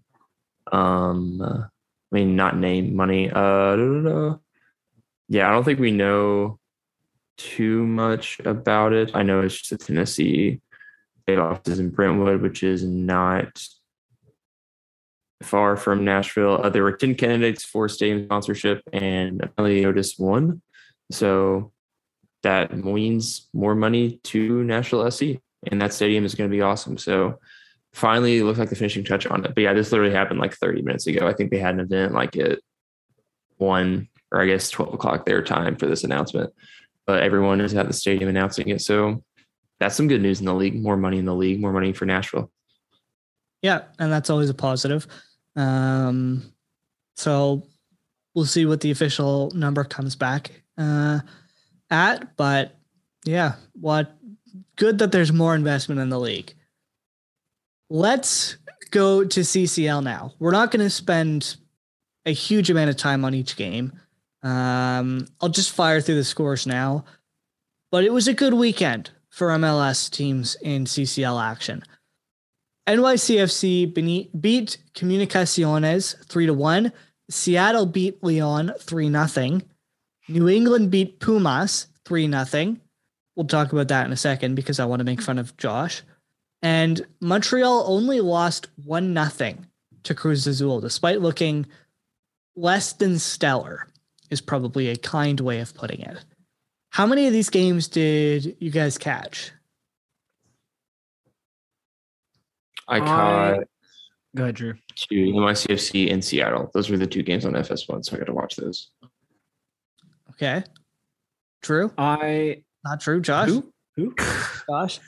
Not name, money. Yeah, I don't think we know too much about it. I know it's just a Tennessee. They have offices in Brentwood, which is not far from Nashville. There were 10 candidates for stadium sponsorship, and apparently Otis won. So that means more money to Nashville SC, and that stadium is going to be awesome. So finally, it looks like the finishing touch on it. But yeah, this literally happened like 30 minutes ago. I think they had an event like at 1 or I guess 12 o'clock their time for this announcement. But everyone is at the stadium announcing it. So that's some good news in the league. More money in the league, more money for Nashville. Yeah, and that's always a positive. So we'll see what the official number comes back at. But yeah, good that there's more investment in the league. Let's go to CCL now. We're not going to spend a huge amount of time on each game. I'll just fire through the scores now. But it was a good weekend for MLS teams in CCL action. NYCFC beat Comunicaciones 3-1. Seattle beat Leon 3-0. New England beat Pumas 3-0. We'll talk about that in a second because I want to make fun of Josh. And Montreal only lost 1-0 to Cruz Azul, despite looking less than stellar, is probably a kind way of putting it. How many of these games did you guys catch? I caught Go ahead, Drew. 2, NYCFC in Seattle. Those were the 2 games on FS1, so I got to watch those. Okay. Drew? Not Drew. Josh? Who? Josh?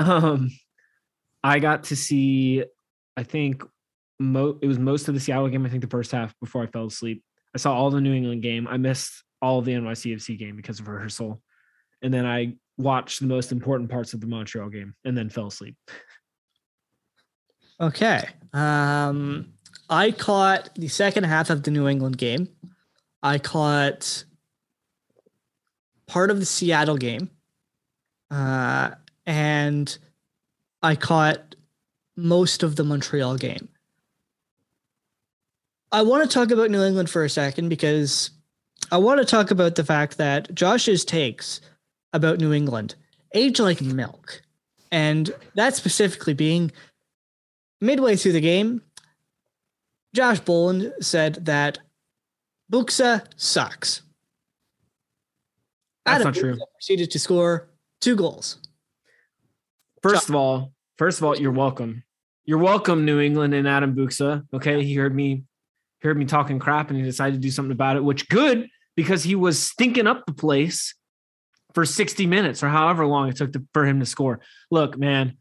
I got to see, I think it was most of the Seattle game, I think the first half before I fell asleep. I saw all the New England game. I missed all of the NYCFC game because of rehearsal. And then I watched the most important parts of the Montreal game and then fell asleep. Okay. I caught the second half of the New England game. I caught part of the Seattle game. And I caught most of the Montreal game. I want to talk about New England for a second because I want to talk about the fact that Josh's takes about New England age like milk. And that specifically being midway through the game, Josh Boland said that Buxa sucks. That's Adam not true. Buxa proceeded to score 2 goals. First of all, you're welcome. You're welcome, New England and Adam Buxa. Okay, he heard me talking crap and he decided to do something about it, which good because he was stinking up the place for 60 minutes or however long it took for him to score. Look, man,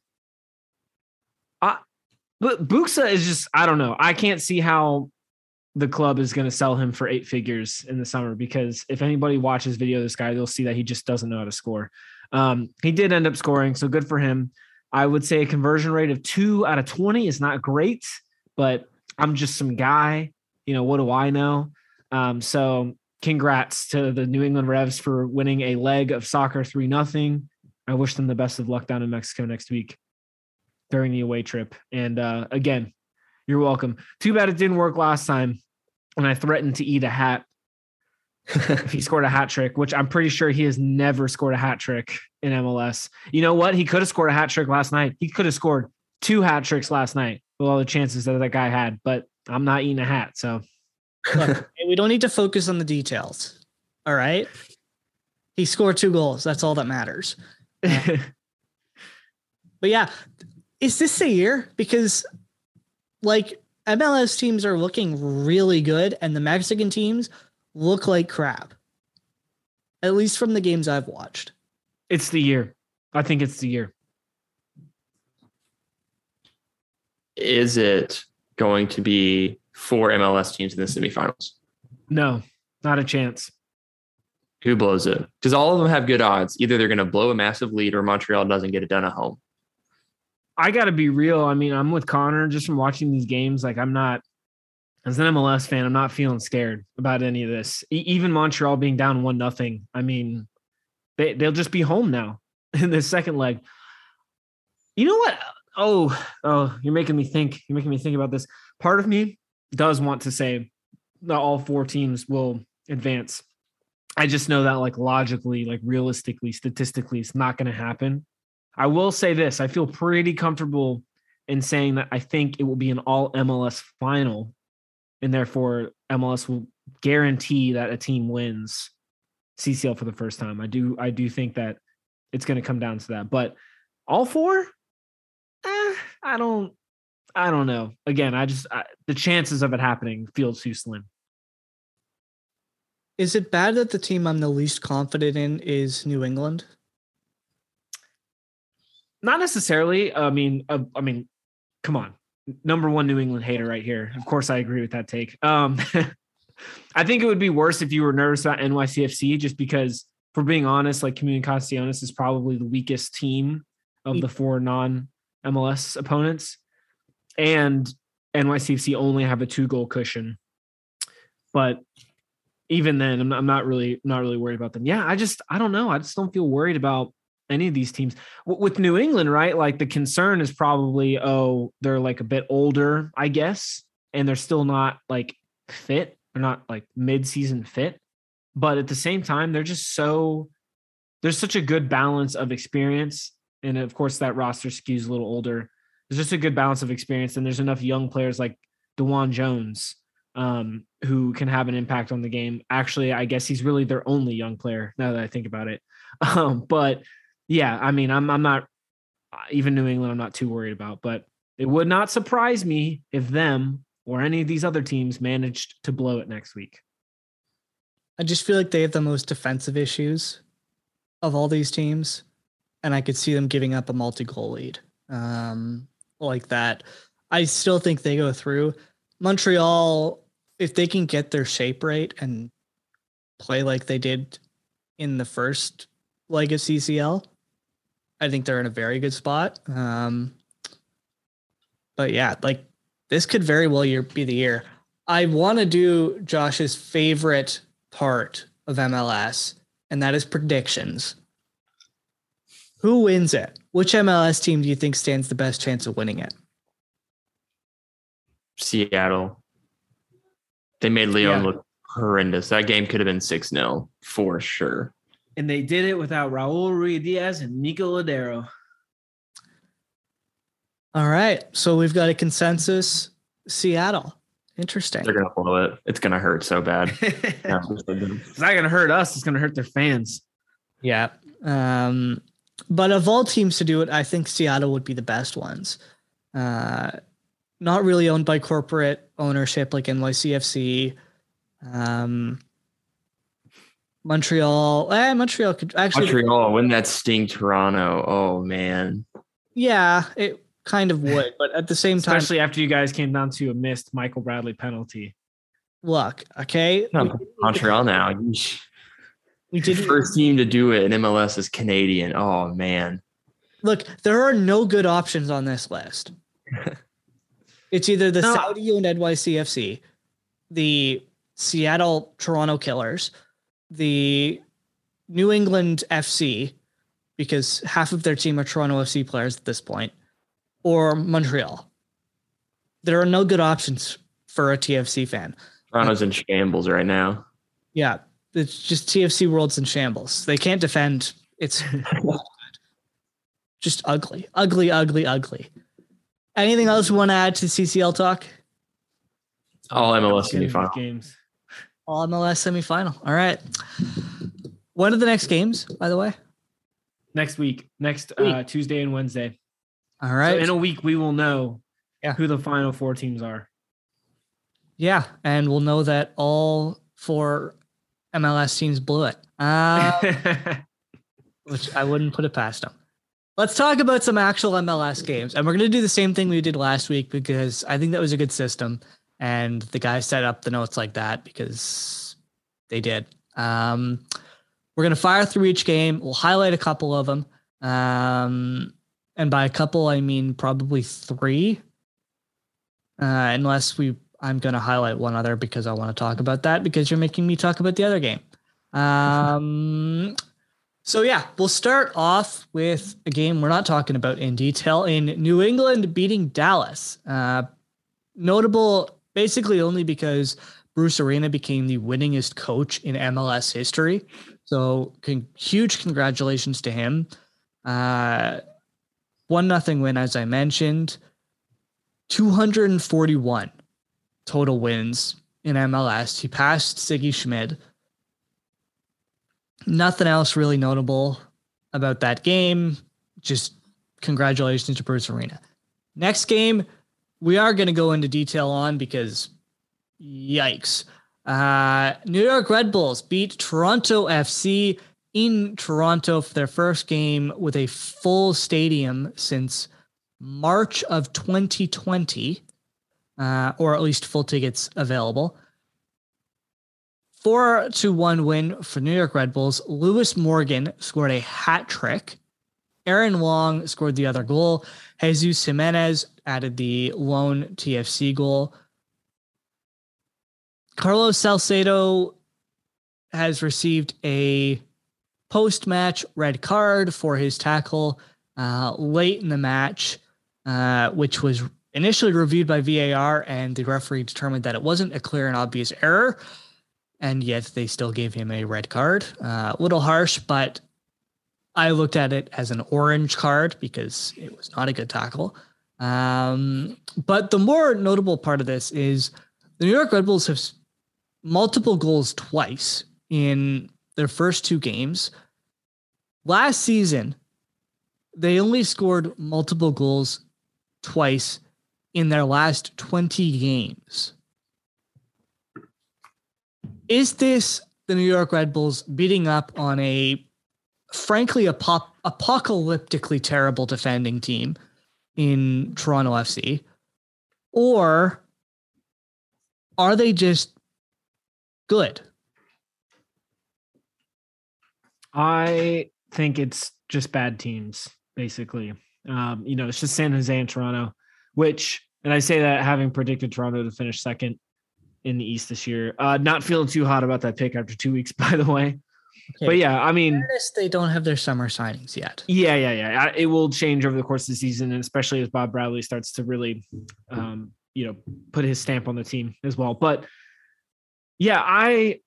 but Buxa is just, I don't know. I can't see how the club is going to sell him for 8 figures in the summer because if anybody watches video of this guy, they'll see that he just doesn't know how to score. He did end up scoring, so good for him. I would say a conversion rate of 2 out of 20 is not great, but I'm just some guy. You know, what do I know? So congrats to the New England Revs for winning a leg of soccer 3-0. I wish them the best of luck down in Mexico next week during the away trip. And again, you're welcome. Too bad it didn't work last time when I threatened to eat a hat if he scored a hat trick, which I'm pretty sure he has never scored a hat trick in MLS. You know what? He could have scored a hat trick last night. He could have scored 2 hat tricks last night with all the chances that guy had, but I'm not eating a hat. So look, we don't need to focus on the details. All right. He scored 2 goals. That's all that matters. But yeah, is this the year? Because like MLS teams are looking really good and the Mexican teams look like crap. At least from the games I've watched. It's the year. I think it's the year. Is it going to be 4 MLS teams in the semifinals? No, not a chance. Who blows it? Because all of them have good odds. Either they're going to blow a massive lead or Montreal doesn't get it done at home. I got to be real. I mean, I'm with Connor just from watching these games. Like, I'm not, as an MLS fan, I'm not feeling scared about any of this. Even Montreal being down 1-0. I mean, they'll just be home now in the second leg. You know what? Oh, you're making me think. You're making me think about this. Part of me does want to say that all 4 teams will advance. I just know that, like, logically, like, realistically, statistically, it's not going to happen. I will say this. I feel pretty comfortable in saying that I think it will be an all MLS final, and therefore MLS will guarantee that a team wins CCL for the first time. I do think that it's going to come down to that. But all 4? I don't know. Again, the chances of it happening feel too slim. Is it bad that the team I'm the least confident in is New England? Not necessarily. I mean, come on. Number 1 New England hater right here. Of course, I agree with that take. I think it would be worse if you were nervous about NYCFC, just because, for being honest, like, Comunicaciones is probably the weakest team of the 4 non-MLS opponents. And NYCFC only have a 2-goal cushion. But even then, I'm not really worried about them. Yeah, I don't know. I just don't feel worried about any of these teams. With New England, right? Like, the concern is probably, they're like a bit older, I guess, and they're still not like fit. They're not like mid-season fit. But at the same time, there's such a good balance of experience. And of course, that roster skews a little older. There's just a good balance of experience, and there's enough young players like DeJuan Jones, who can have an impact on the game. Actually, I guess he's really their only young player now that I think about it. But yeah, I mean, I'm not, even New England, I'm not too worried about, but it would not surprise me if them or any of these other teams managed to blow it next week. I just feel like they have the most defensive issues of all these teams, and I could see them giving up a multi-goal lead like that. I still think they go through. Montreal, if they can get their shape right and play like they did in the first leg of CCL, I think they're in a very good spot. But yeah, like, this could very well be the year. I want to do Josh's favorite part of MLS, and that is predictions. Who wins it? Which MLS team do you think stands the best chance of winning it? Seattle. They made Leon look horrendous. That game could have been 6-0 for sure. And they did it without Raul Ruidiaz and Nico Ladero. All right. So we've got a consensus. Seattle. Interesting. They're going to blow it. It's going to hurt so bad. It's not going to hurt us. It's going to hurt their fans. Yeah. But of all teams to do it, I think Seattle would be the best ones. Not really owned by corporate ownership like NYCFC. Montreal could actually. Montreal, wouldn't that sting Toronto? Oh, man. Yeah, it kind of would. But at the same time. Especially after you guys came down to a missed Michael Bradley penalty. Look, okay. Montreal now. We did first team to do it in MLS is Canadian. Oh, man. Look, there are no good options on this list. It's either the Saudi-owned NYCFC, the Seattle Toronto Killers, the New England FC, because half of their team are Toronto FC players at this point, or Montreal. There are no good options for a TFC fan. Toronto's in shambles right now. Yeah, it's just TFC World's in shambles. They can't defend. It's just ugly. Anything else you want to add to CCL talk? All MLS semifinal games. All MLS semifinal. All right. When are the next games, by the way? Next week. Tuesday and Wednesday. All right. So in a week, we will know who the final 4 teams are. Yeah, and we'll know that all 4 MLS teams blew it, which I wouldn't put it past them. Let's talk about some actual MLS games. And we're going to do the same thing we did last week because I think that was a good system. And the guys set up the notes like that because they did. We're going to fire through each game. We'll highlight a couple of them. And by a couple, I mean probably three. Unless I'm going to highlight one other because I want to talk about that because you're making me talk about the other game. So yeah, we'll start off with a game we're not talking about in detail in New England beating Dallas. Notable basically only because Bruce Arena became the winningest coach in MLS history. So huge congratulations to him. 1-0 win, as I mentioned. 241 total wins in MLS. He passed Siggy Schmid. Nothing else really notable about that game. Just congratulations to Bruce Arena. Next game, we are going to go into detail on because yikes. New York Red Bulls beat Toronto FC in Toronto for their first game with a full stadium since March of 2020, or at least full tickets available. 4-1 win for New York Red Bulls. Lewis Morgan scored a hat trick. Aaron Long scored the other goal. Jesus Jimenez added the lone TFC goal. Carlos Salcedo has received a post-match red card for his tackle late in the match, which was initially reviewed by VAR, and the referee determined that it wasn't a clear and obvious error. And yet they still gave him a red card. A little harsh, but I looked at it as an orange card because it was not a good tackle. But the more notable part of this is the New York Red Bulls have multiple goals twice in their first two games. Last season, they only scored multiple goals twice in their last 20 games. Is this the New York Red Bulls beating up on a, frankly, apocalyptically terrible defending team in Toronto FC? Or are they just good? I think it's just bad teams, basically. It's just San Jose and Toronto, and I say that having predicted Toronto to finish second in the East this year. Not feeling too hot about that pick after 2 weeks, by the way. Okay. But yeah, I mean, they don't have their summer signings yet. Yeah. It will change over the course of the season, and especially as Bob Bradley starts to really, put his stamp on the team as well. But yeah, I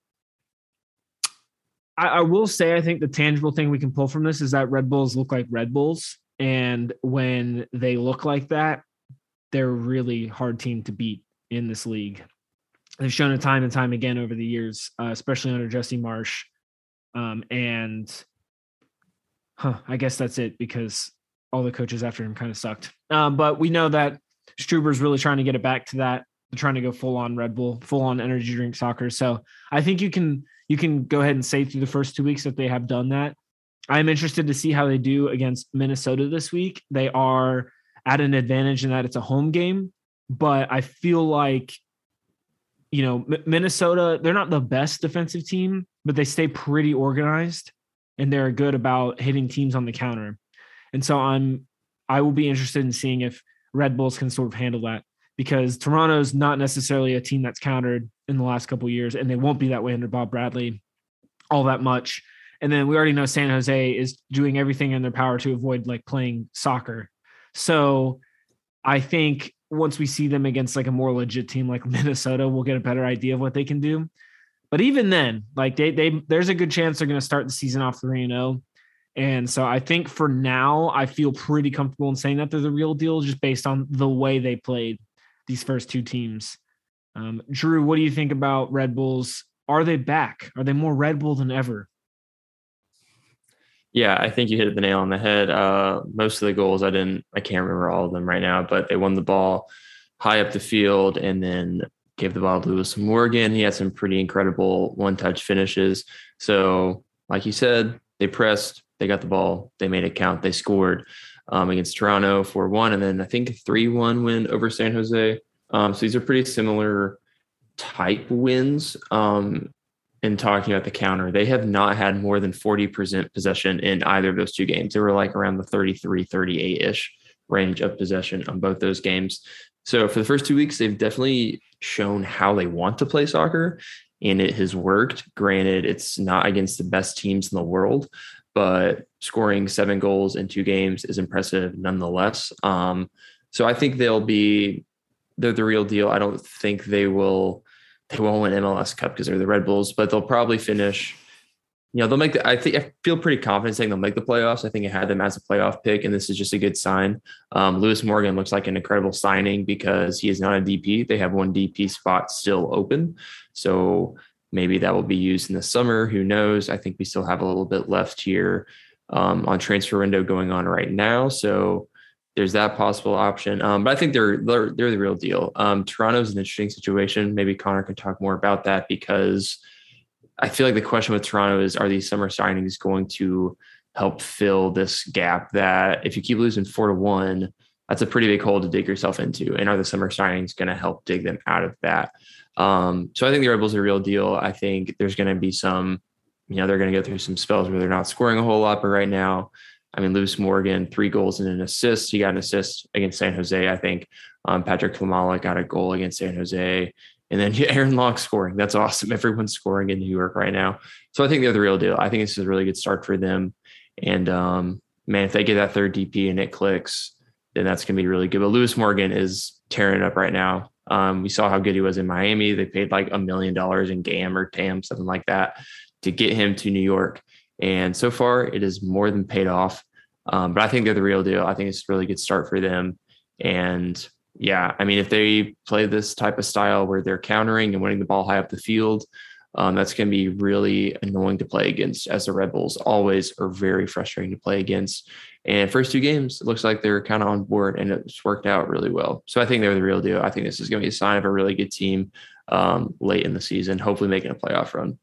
will say, I think the tangible thing we can pull from this is that Red Bulls look like Red Bulls. And when they look like that, they're a really hard team to beat in this league. They've shown it time and time again over the years, especially under Jesse Marsch. I guess that's it because all the coaches after him kind of sucked. But we know that Struber's really trying to get it back to that. They're trying to go full on Red Bull, full on energy drink soccer. So I think you can go ahead and say through the first 2 weeks that they have done that. I'm interested to see how they do against Minnesota this week. They are at an advantage in that it's a home game, but I feel like, Minnesota, they're not the best defensive team, but they stay pretty organized and they're good about hitting teams on the counter. And so I will be interested in seeing if Red Bulls can sort of handle that, because Toronto's not necessarily a team that's countered in the last couple of years, and they won't be that way under Bob Bradley all that much. And then we already know San Jose is doing everything in their power to avoid playing soccer. So I think once we see them against a more legit team like Minnesota, we'll get a better idea of what they can do. But even then, there's a good chance they're going to start the season off 3-0. And so I think for now, I feel pretty comfortable in saying that they're the real deal just based on the way they played these first two teams. Drew, what do you think about Red Bulls? Are they back? Are they more Red Bull than ever? Yeah, I think you hit the nail on the head. Most of the goals, I can't remember all of them right now, but they won the ball high up the field and then gave the ball to Lewis Morgan. He had some pretty incredible one-touch finishes. So like you said, they pressed, They got the ball. They made it count. They scored against Toronto 4-1, and then I think 3-1 win over San Jose. So these are pretty similar type wins. In talking about the counter, they have not had more than 40% possession in either of those two games. They were like around the 33, 38-ish range of possession on both those games. So for the first 2 weeks, they've definitely shown how they want to play soccer, and it has worked. Granted, it's not against the best teams in the world, but scoring 7 goals in 2 games is impressive nonetheless. So I think they're the real deal. I don't think they won't win MLS Cup because they're the Red Bulls, but they'll probably finish. They'll make I feel pretty confident saying they'll make the playoffs. I think I had them as a playoff pick, and this is just a good sign. Lewis Morgan looks like an incredible signing because he is not a DP. They have one DP spot still open. So maybe that will be used in the summer. Who knows? I think we still have a little bit left here on transfer window going on right now. So there's that possible option. But I think they're the real deal. Toronto's an interesting situation. Maybe Connor can talk more about that, because I feel like the question with Toronto is, are these summer signings going to help fill this gap that if you keep losing 4-1, that's a pretty big hole to dig yourself into. And are the summer signings going to help dig them out of that? So I think the Red Bulls are a real deal. I think there's going to be some, they're going to go through some spells where they're not scoring a whole lot, but right now, Lewis Morgan, 3 goals and an assist. He got an assist against San Jose, I think. Patrick Klimala got a goal against San Jose. And then Aaron Long scoring. That's awesome. Everyone's scoring in New York right now. So I think they're the real deal. I think this is a really good start for them. And, man, if they get that third DP and it clicks, then that's going to be really good. But Lewis Morgan is tearing it up right now. We saw how good he was in Miami. They paid like $1 million in GAM or TAM, something like that, to get him to New York. And so far, it is more than paid off. But I think they're the real deal. I think it's a really good start for them. And yeah, if they play this type of style where they're countering and winning the ball high up the field, that's going to be really annoying to play against, as the Red Bulls always are very frustrating to play against. And first 2 games, it looks like they're kind of on board, and it's worked out really well. So I think they're the real deal. I think this is going to be a sign of a really good team late in the season, hopefully making a playoff run.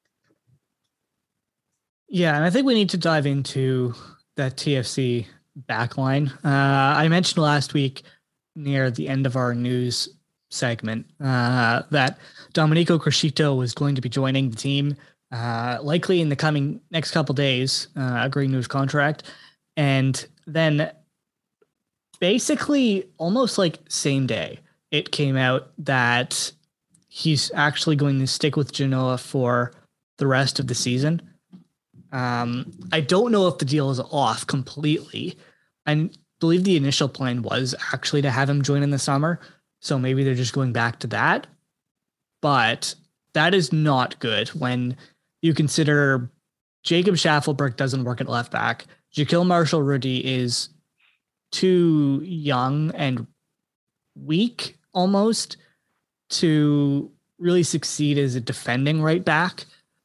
Yeah, and I think we need to dive into that TFC backline. I mentioned last week near the end of our news segment that Domenico Crescito was going to be joining the team likely in the next couple days, agreeing to his contract. And then basically almost like same day, it came out that he's actually going to stick with Genoa for the rest of the season. I don't know if the deal is off completely. I believe the initial plan was actually to have him join in the summer. So maybe they're just going back to that. But that is not good when you consider Jacob Schaffelberg doesn't work at left back. Jaquil Marshall-Rudy is too young and weak almost to really succeed as a defending right back.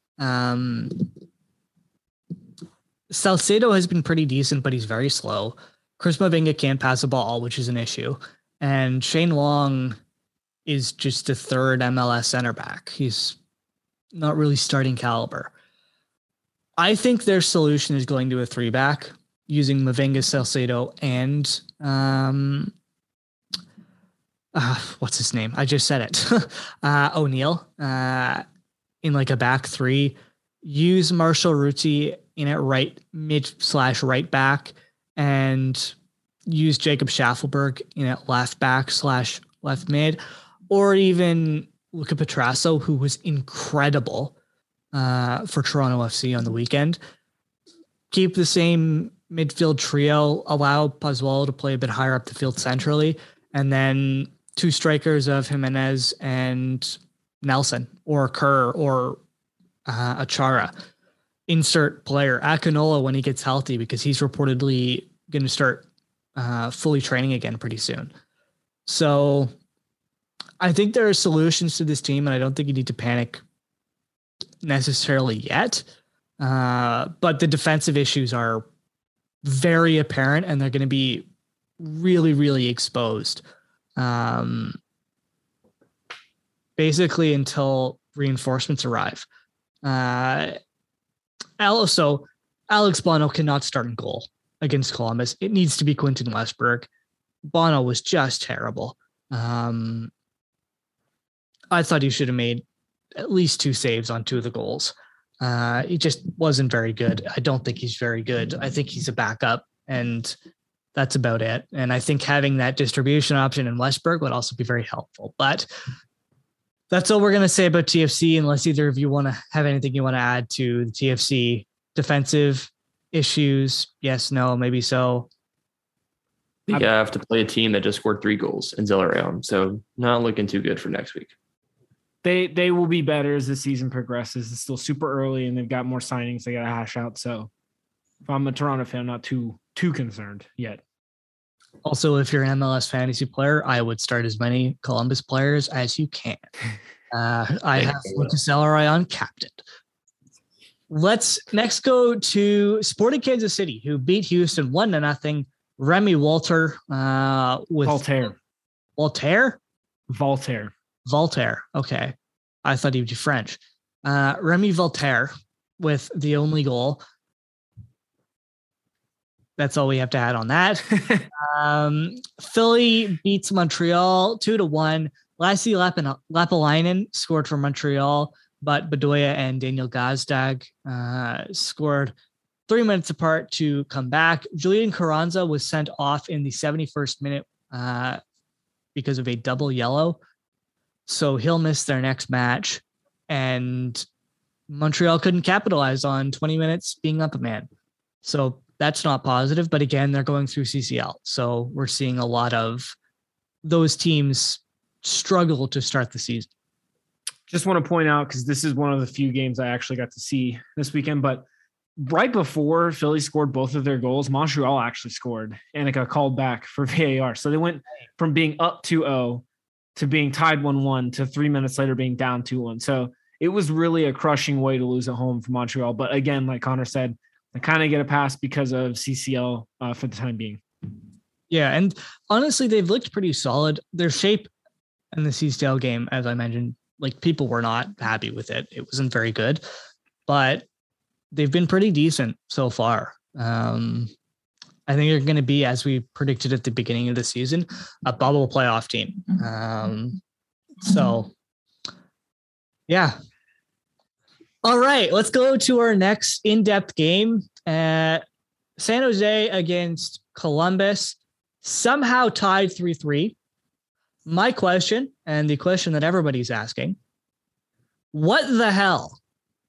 Salcedo has been pretty decent, but he's very slow. Chris Mavinga can't pass a ball, which is an issue. And Shane Long is just a third MLS center back. He's not really starting caliber. I think their solution is going to a 3-back using Mavinga, Salcedo, and what's his name? I just said it. O'Neal in like a back 3. Use Marshall-Rudy in at mid/right back, and use Jacob Schaffelberg in at left back / left mid, or even Luca Petrasso, who was incredible for Toronto FC on the weekend. Keep the same midfield trio, allow Pozuelo to play a bit higher up the field centrally, and then 2 strikers of Jimenez and Nelson, or Kerr, or Achara. Insert player Akinola when he gets healthy, because he's reportedly going to start fully training again pretty soon. So I think there are solutions to this team, and I don't think you need to panic necessarily yet. But the defensive issues are very apparent, and they're going to be really, really exposed. Basically until reinforcements arrive. Also, Alex Bono cannot start in goal against Columbus. It needs to be Quentin Westberg. Bono was just terrible. I thought he should have made at least 2 saves on 2 of the goals. He just wasn't very good. I don't think he's very good. I think he's a backup, and that's about it. And I think having that distribution option in Westberg would also be very helpful. But that's all we're going to say about TFC, unless either of you want to have anything you want to add to the TFC defensive issues. Yes, no, maybe so. I have to play a team that just scored 3 goals in Zellerion, so not looking too good for next week. They will be better as the season progresses. It's still super early, and they've got more signings they got to hash out. So if I'm a Toronto fan, I'm not too concerned yet. Also, if you're an MLS fantasy player, I would start as many Columbus players as you can. I have Lucas Zellerion captain. Let's next go to Sporting Kansas City, who beat Houston 1-0. Remy Walter with Voltaire. Okay. I thought he would be French. Remy Voltaire with the only goal. That's all we have to add on that. Philly beats Montreal 2-1. Lassi Lapalainen scored for Montreal, but Bedoya and Daniel Gazdag scored 3 minutes apart to come back. Julian Carranza was sent off in the 71st minute because of a double yellow. So he'll miss their next match. And Montreal couldn't capitalize on 20 minutes being up a man. So that's not positive. But again, they're going through CCL. So we're seeing a lot of those teams struggle to start the season. Just want to point out, because this is one of the few games I actually got to see this weekend, but right before Philly scored both of their goals, Montreal actually scored, and it got called back for VAR. So they went from being up 2-0 to being tied 1-1 to 3 minutes later being down 2-1. So it was really a crushing way to lose at home for Montreal. But again, like Connor said, they kind of get a pass because of CCL for the time being. Yeah, and honestly, they've looked pretty solid. Their shape in the CCL game, as I mentioned, like people were not happy with it. It wasn't very good, but they've been pretty decent so far. I think they're going to be, as we predicted at the beginning of the season, a bubble playoff team. So, yeah. All right, let's go to our next in-depth game. San Jose against Columbus, somehow tied 3-3. My question, and the question that everybody's asking, what the hell?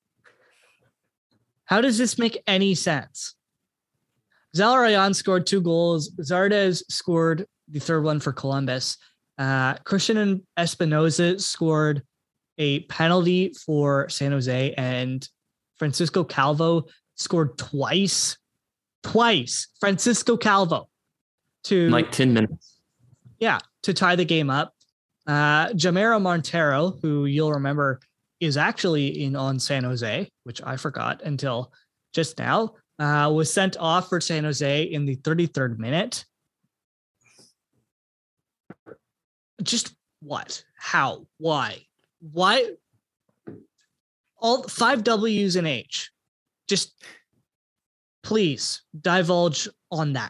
How does this make any sense? Zellerion scored 2 goals. Zardes scored the third one for Columbus. Christian Espinoza scored a penalty for San Jose, and Francisco Calvo scored twice. Francisco Calvo to like 10 minutes. Yeah, to tie the game up. Jamero Montero, who you'll remember is actually on San Jose, which I forgot until just now, was sent off for San Jose in the 33rd minute. Just what? How? Why? All 5 W's and H. Just please divulge on that.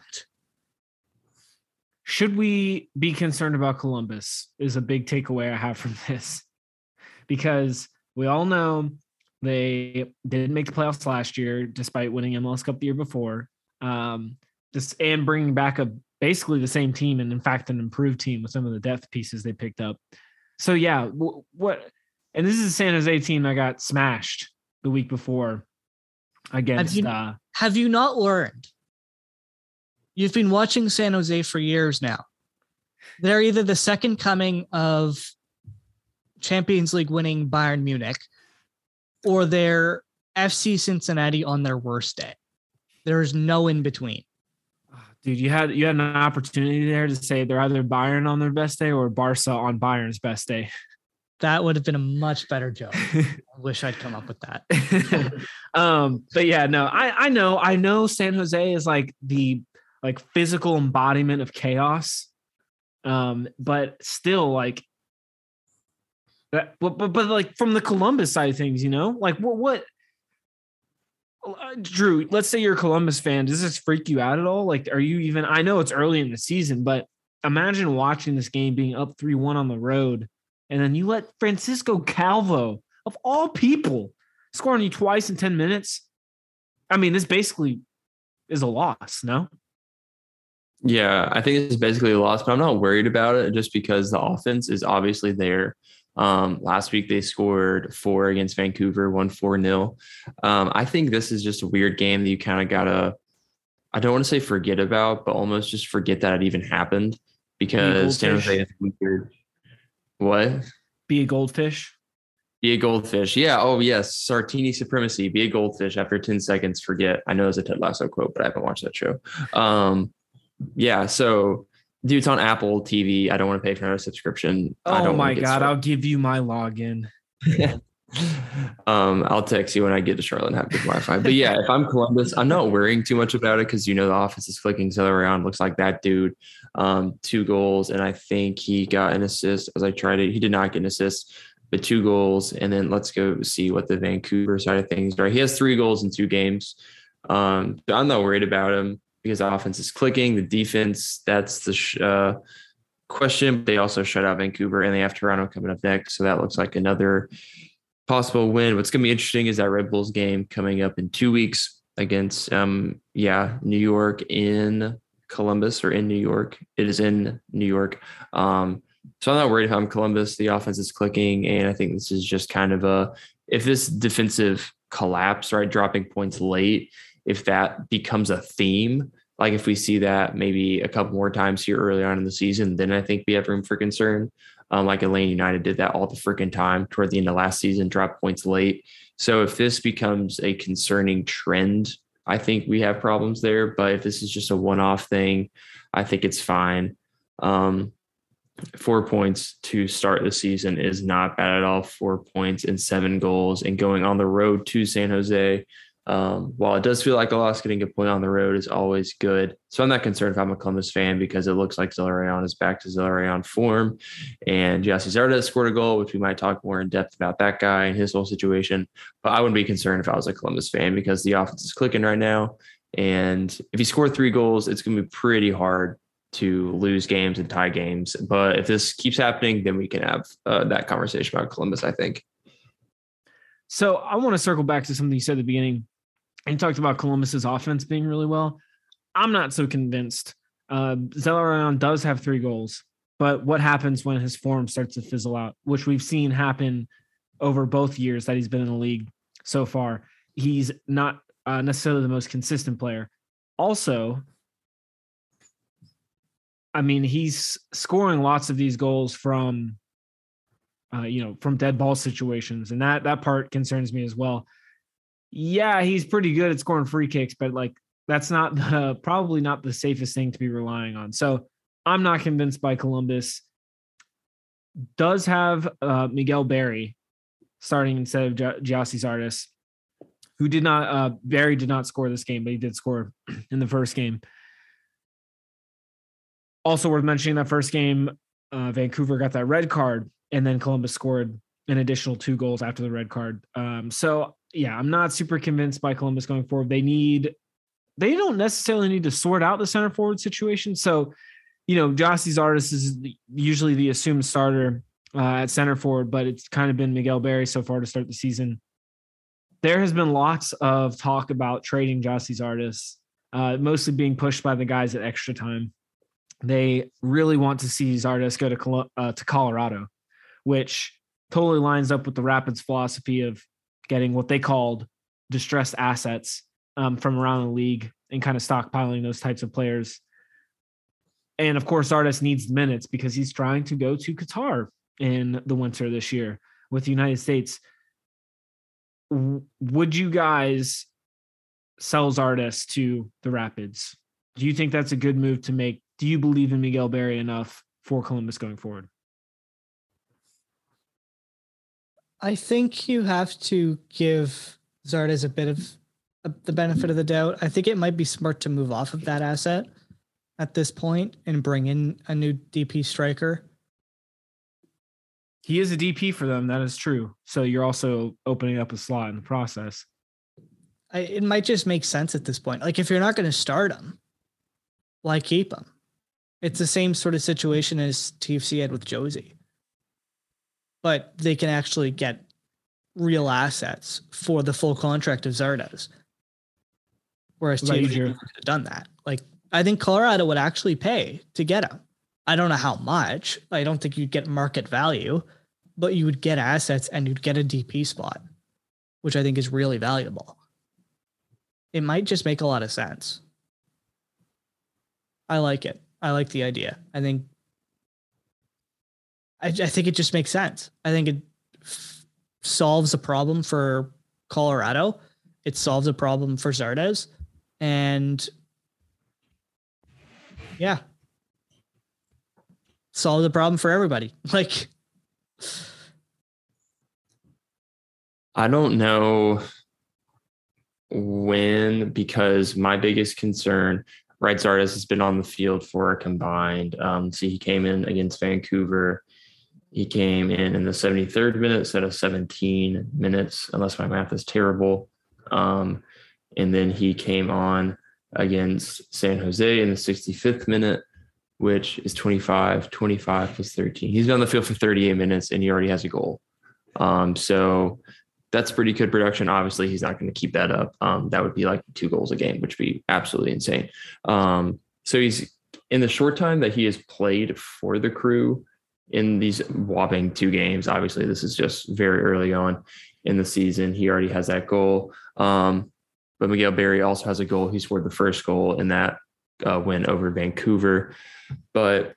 Should we be concerned about Columbus is a big takeaway I have from this, because we all know they didn't make the playoffs last year, despite winning MLS Cup the year before. And bringing back basically the same team, and in fact, an improved team with some of the depth pieces they picked up. So yeah, and this is a San Jose team that got smashed the week before against. Have you not learned? You've been watching San Jose for years now. They're either the second coming of Champions League winning Bayern Munich, or they're FC Cincinnati on their worst day. There's no in between. Dude, you had an opportunity there to say they're either Bayern on their best day or Barca on Bayern's best day. That would have been a much better joke. I wish I'd come up with that. But yeah, no, I know San Jose is like the physical embodiment of chaos. But still like that, but like from the Columbus side of things, like what Drew, let's say you're a Columbus fan. Does this freak you out at all? Like, are you even, I know it's early in the season, but imagine watching this game being up 3-1 on the road, and then you let Francisco Calvo, of all people, score on you twice in 10 minutes. I mean, this basically is a loss, no? Yeah, I think it's basically a loss, but I'm not worried about it just because the offense is obviously there. Last week they scored 4 against Vancouver, won 4-0. I think this is just a weird game that you kind of gotta, I don't want to say forget about, but almost just forget that it even happened because San Jose is weird. What? Be a goldfish. Be a goldfish. Yeah. Oh, yes. Sartini supremacy. Be a goldfish after 10 seconds. Forget. I know it's a Ted Lasso quote, but I haven't watched that show. Yeah. So, dude, it's on Apple TV. I don't want to pay for another subscription. Oh my God. I'll give you my login. I'll text you when I get to Charlotte and have good Wi-Fi. But yeah, if I'm Columbus, I'm not worrying too much about it because the offense is flicking each other around. Looks like that dude. 2 goals, and I think he got an assist as I tried it. He did not get an assist, but 2 goals. And then let's go see what the Vancouver side of things are. He has 3 goals in 2 games. But I'm not worried about him because the offense is clicking. The defense, that's the question. They also shut out Vancouver, and they have Toronto coming up next. So that looks like another possible win. What's going to be interesting is that Red Bulls game coming up in 2 weeks against, New York in Columbus or in New York. It is in New York. So I'm not worried if I'm Columbus. The offense is clicking, and I think this is just kind of if this defensive collapse, right, dropping points late, if that becomes a theme, like if we see that maybe a couple more times here early on in the season, then I think we have room for concern. Like Atlanta United did that all the freaking time toward the end of last season, dropped points late. So if this becomes a concerning trend, I think we have problems there. But if this is just a one-off thing, I think it's fine. 4 points to start the season is not bad at all. 4 points and 7 goals, and going on the road to San Jose. While it does feel like a loss, getting a point on the road is always good. So I'm not concerned if I'm a Columbus fan because it looks like Zelarayan is back to Zelarayan form, and Gyasi Zardes scored a goal, which we might talk more in depth about that guy and his whole situation. But I wouldn't be concerned if I was a Columbus fan because the offense is clicking right now. And if you score 3 goals, it's going to be pretty hard to lose games and tie games. But if this keeps happening, then we can have that conversation about Columbus, I think. So I want to circle back to something you said at the beginning. And you talked about Columbus's offense being really well. I'm not so convinced. Zelarayan does have 3 goals, but what happens when his form starts to fizzle out, which we've seen happen over both years that he's been in the league so far? He's not necessarily the most consistent player. Also, I mean, he's scoring lots of these goals from dead ball situations, and that part concerns me as well. Yeah, he's pretty good at scoring free kicks, but like that's probably not the safest thing to be relying on. So I'm not convinced by Columbus. Does have Miguel Berry starting instead of Gyasi Zardes, who did not. Berry did not score this game, but he did score in the first game. Also worth mentioning, that first game, Vancouver got that red card, and then Columbus scored an additional 2 goals after the red card. So yeah, I'm not super convinced by Columbus going forward. They don't necessarily need to sort out the center forward situation. So, Gyasi Zardes is usually the assumed starter at center forward, but it's kind of been Miguel Berry so far to start the season. There has been lots of talk about trading Gyasi Zardes, mostly being pushed by the guys at Extra Time. They really want to see Zardes go to Colorado, which totally lines up with the Rapids' philosophy of getting what they called distressed assets from around the league and kind of stockpiling those types of players. And of course, Zardes needs minutes because he's trying to go to Qatar in the winter this year with the United States. Would you guys sell Zardes to the Rapids? Do you think that's a good move to make? Do you believe in Miguel Berry enough for Columbus going forward? I think you have to give Zardes a bit of the benefit of the doubt. I think it might be smart to move off of that asset at this point and bring in a new DP striker. He is a DP for them. That is true. So you're also opening up a slot in the process. it might just make sense at this point. Like if you're not going to start him, why keep him? It's the same sort of situation as TFC had with Josie, but they can actually get real assets for the full contract of Zardes. Whereas TFC could have done that. Like I think Colorado would actually pay to get him. I don't know how much. I don't think you'd get market value, but you would get assets and you'd get a DP spot, which I think is really valuable. It might just make a lot of sense. I like it. I like the idea. I think it just makes sense. I think it solves a problem for Colorado. It solves a problem for Zardes. And yeah, solve the problem for everybody. Like, I don't know when, because my biggest concern, right, Zardes has been on the field for a combined. So he came in against Vancouver. He came in the 73rd minute instead of 17 minutes, unless my math is terrible. And then he came on against San Jose in the 65th minute, which is 25 plus 13. He's been on the field for 38 minutes and he already has a goal. So that's pretty good production. Obviously, he's not going to keep that up. That would be like 2 goals a game, which would be absolutely insane. So he's in the short time that he has played for the Crew in these whopping 2 games. Obviously, this is just very early on in the season. He already has that goal. But Miguel Berry also has a goal. He scored the first goal in that win over Vancouver. But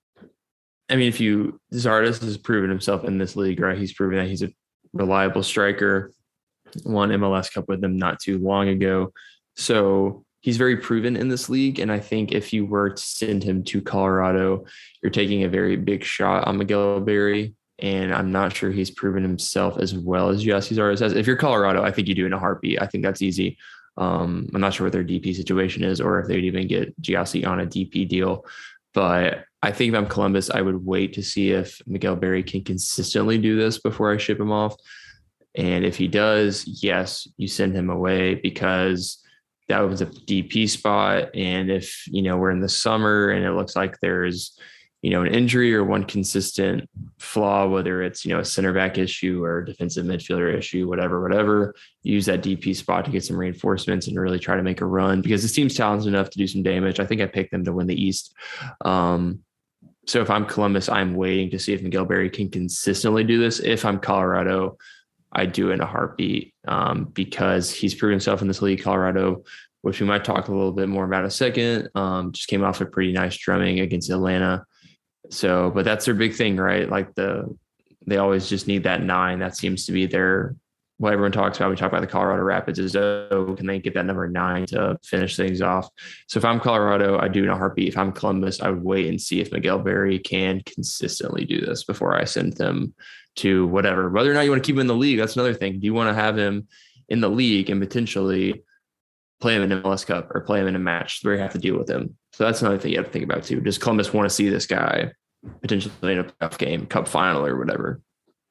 I mean, Zardes has proven himself in this league, right? He's proven that he's a reliable striker, won MLS Cup with them not too long ago. So he's very proven in this league. And I think if you were to send him to Colorado, you're taking a very big shot on Miguel Berry. And I'm not sure he's proven himself as well as Gyasi Zardes has. If you're Colorado, I think you do in a heartbeat. I think that's easy. I'm not sure what their DP situation is or if they'd even get Gyasi on a DP deal. But I think if I'm Columbus, I would wait to see if Miguel Berry can consistently do this before I ship him off. And if he does, yes, you send him away because that opens up the DP spot. And if, we're in the summer and it looks like there's, an injury or one consistent flaw, whether it's, a center back issue or defensive midfielder issue, whatever, use that DP spot to get some reinforcements and really try to make a run because this team's talented enough to do some damage. I think I picked them to win the East. So if I'm Columbus, I'm waiting to see if Miguel Berry can consistently do this. If I'm Colorado, I do in a heartbeat because he's proven himself in this league. Colorado, which we might talk a little bit more about in a second, just came off a pretty nice drumming against Atlanta. So, but that's their big thing, right? Like they always just need that 9. That seems to be what everyone talks about. We talk about the Colorado Rapids is, can they get that number 9 to finish things off? So if I'm Colorado, I do in a heartbeat. If I'm Columbus, I would wait and see if Miguel Berry can consistently do this before I send them to whatever. Whether or not you want to keep him in the league, that's another thing. Do you want to have him in the league and potentially play him in MLS Cup or play him in a match where you have to deal with him? So that's another thing you have to think about too. Does Columbus want to see this guy potentially in a playoff game, cup final or whatever?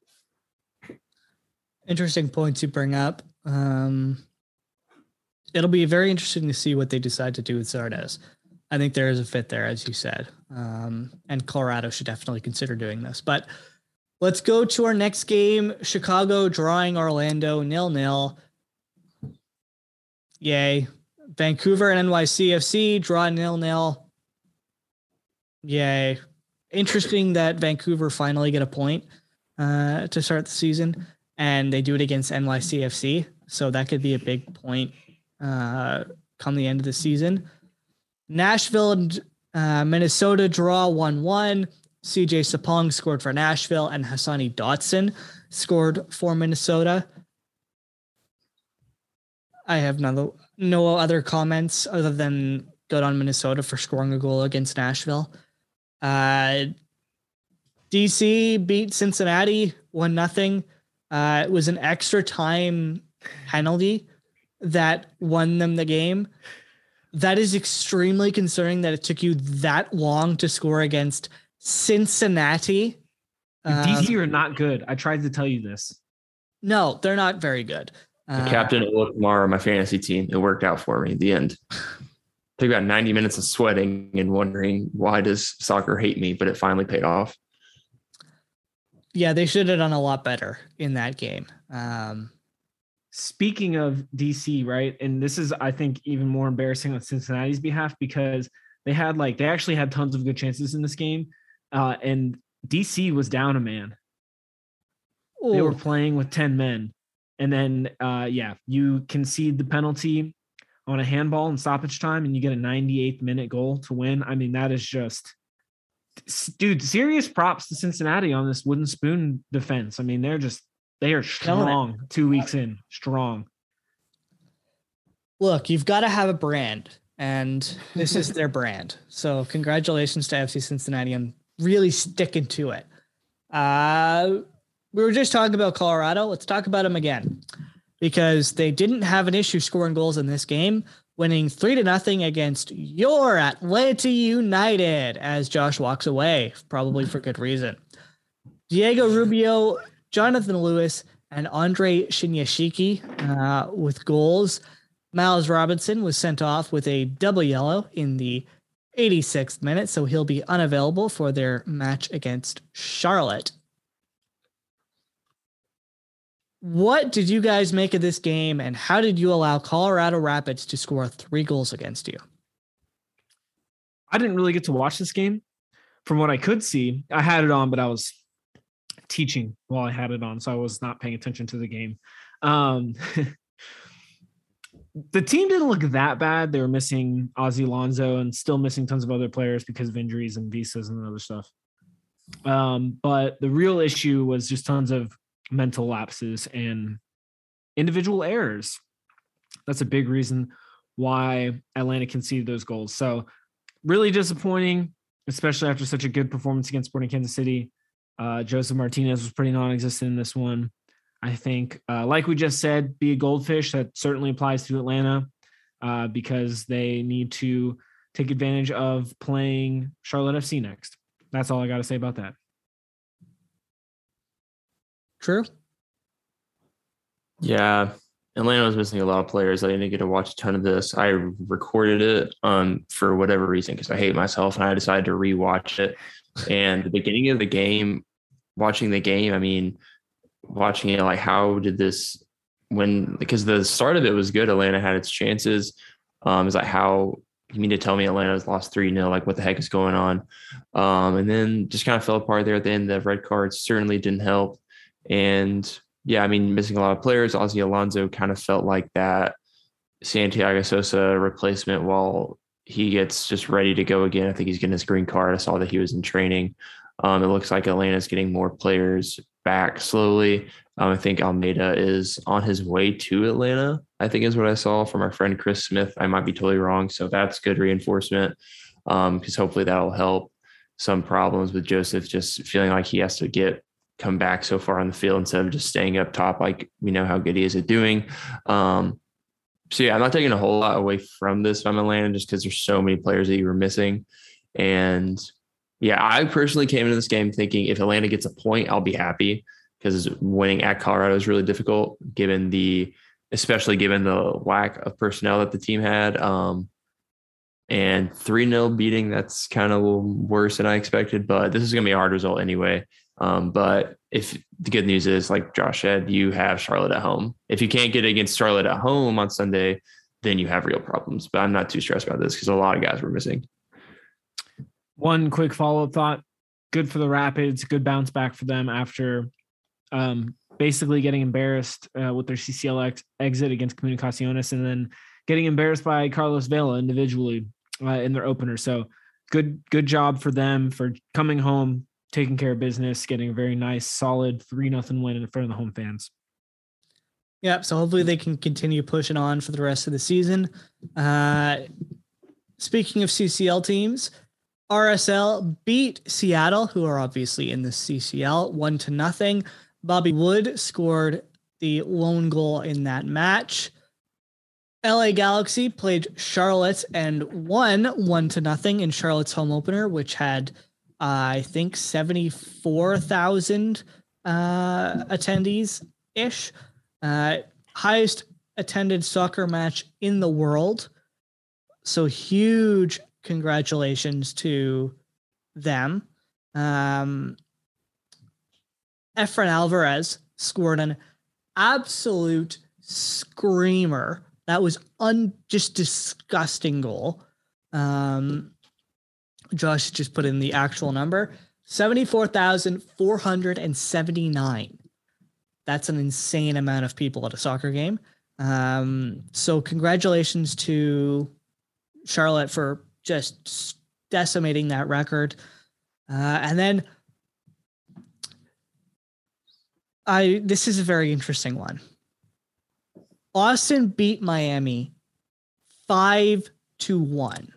Interesting points you bring up. It'll be very interesting to see what they decide to do with Zardes. I think there is a fit there, as you said. And Colorado should definitely consider doing this. But let's go to our next game. Chicago drawing Orlando 0-0. Yay. Vancouver and NYCFC draw 0-0. Yay. Interesting that Vancouver finally get a point to start the season, and they do it against NYCFC. So that could be a big point come the end of the season. Nashville and Minnesota draw 1-1. CJ Sapong scored for Nashville, and Hassani Dotson scored for Minnesota. I have no other comments other than good on Minnesota for scoring a goal against Nashville. DC beat Cincinnati 1-0. It was an extra time penalty that won them the game. That is extremely concerning that it took you that long to score against Cincinnati. DC are not good. I tried to tell you this. No, they're not very good. Captain Ola Kamara, my fantasy team. It worked out for me in the end. Took about 90 minutes of sweating and wondering, why does soccer hate me? But it finally paid off. Yeah, they should have done a lot better in that game. Speaking of DC, right? And this is, I think, even more embarrassing on Cincinnati's behalf because they actually had tons of good chances in this game. And DC was down a man. Ooh. They were playing with 10 men. And then, you concede the penalty on a handball in stoppage time and you get a 98th minute goal to win. I mean, that is just, dude, serious props to Cincinnati on this wooden spoon defense. I mean, they are strong 2 weeks in, strong. Look, you've got to have a brand, and this is their brand. So congratulations to FC Cincinnati on really sticking to it. We were just talking about Colorado. Let's talk about them again, because they didn't have an issue scoring goals in this game, winning 3-0 against your Atlanta United as Josh walks away, probably for good reason. Diego Rubio, Jonathan Lewis, and Andre Shinyashiki with goals. Miles Robinson was sent off with a double yellow in the 86th minute, so he'll be unavailable for their match against Charlotte. What did you guys make of this game, and how did you allow Colorado Rapids to score 3 goals against you? I didn't really get to watch this game. From what I could see, I had it on, but I was teaching while I had it on, so I was not paying attention to the game. The team didn't look that bad. They were missing Ozzy Alonso and still missing tons of other players because of injuries and visas and other stuff. But the real issue was just tons of mental lapses and individual errors. That's a big reason why Atlanta conceded those goals. So really disappointing, especially after such a good performance against Sporting Kansas City. Joseph Martinez was pretty non-existent in this one. I think, like we just said, be a goldfish. That certainly applies to Atlanta because they need to take advantage of playing Charlotte FC next. That's all I got to say about that. True. Yeah, Atlanta was missing a lot of players. I didn't get to watch a ton of this. I recorded it for whatever reason because I hate myself, and I decided to rewatch it. And the beginning of the game, watching it, like, how did this because the start of it was good. Atlanta had its chances. It's like, how you mean to tell me Atlanta's lost 3-0? Like, what the heck is going on? And then just kind of fell apart there at the end. The red cards certainly didn't help. And yeah, I mean, missing a lot of players. Ozzy Alonso kind of felt like that Santiago Sosa replacement while he gets just ready to go again. I think he's getting his green card. I saw that he was in training. It looks like Atlanta's getting more players back slowly. I think Almeida is on his way to Atlanta, I think is what I saw from our friend Chris Smith. I might be totally wrong. So that's good reinforcement because hopefully that'll help some problems with Joseph just feeling like he has to come back so far on the field instead of just staying up top like we know how good he is at doing. So yeah, I'm not taking a whole lot away from this from Atlanta just because there's so many players that you were missing. And yeah, I personally came into this game thinking if Atlanta gets a point, I'll be happy because winning at Colorado is really difficult especially given the lack of personnel that the team had. And 3-0 beating, that's kind of a little worse than I expected, but this is going to be a hard result anyway. But if the good news is, like Josh said, you have Charlotte at home. If you can't get against Charlotte at home on Sunday, then you have real problems. But I'm not too stressed about this because a lot of guys were missing. One quick follow-up thought. Good for the Rapids. Good bounce back for them after basically getting embarrassed with their CCL exit against Comunicaciones and then getting embarrassed by Carlos Vela individually in their opener. So good job for them for coming home, taking care of business, getting a very nice, solid 3-0 win in front of the home fans. Yep. So hopefully they can continue pushing on for the rest of the season. Speaking of CCL teams, RSL beat Seattle, who are obviously in the CCL, 1-0. Bobby Wood scored the lone goal in that match. LA Galaxy played Charlotte and won 1-0 in Charlotte's home opener, which had, I think, 74,000 attendees-ish. highest attended soccer match in the world. So huge congratulations to them. Efren Alvarez scored an absolute screamer. That was just disgusting goal. Josh just put in the actual number, 74,479. That's an insane amount of people at a soccer game. So congratulations to Charlotte for just decimating that record. And then this is a very interesting one. Austin beat Miami 5-1.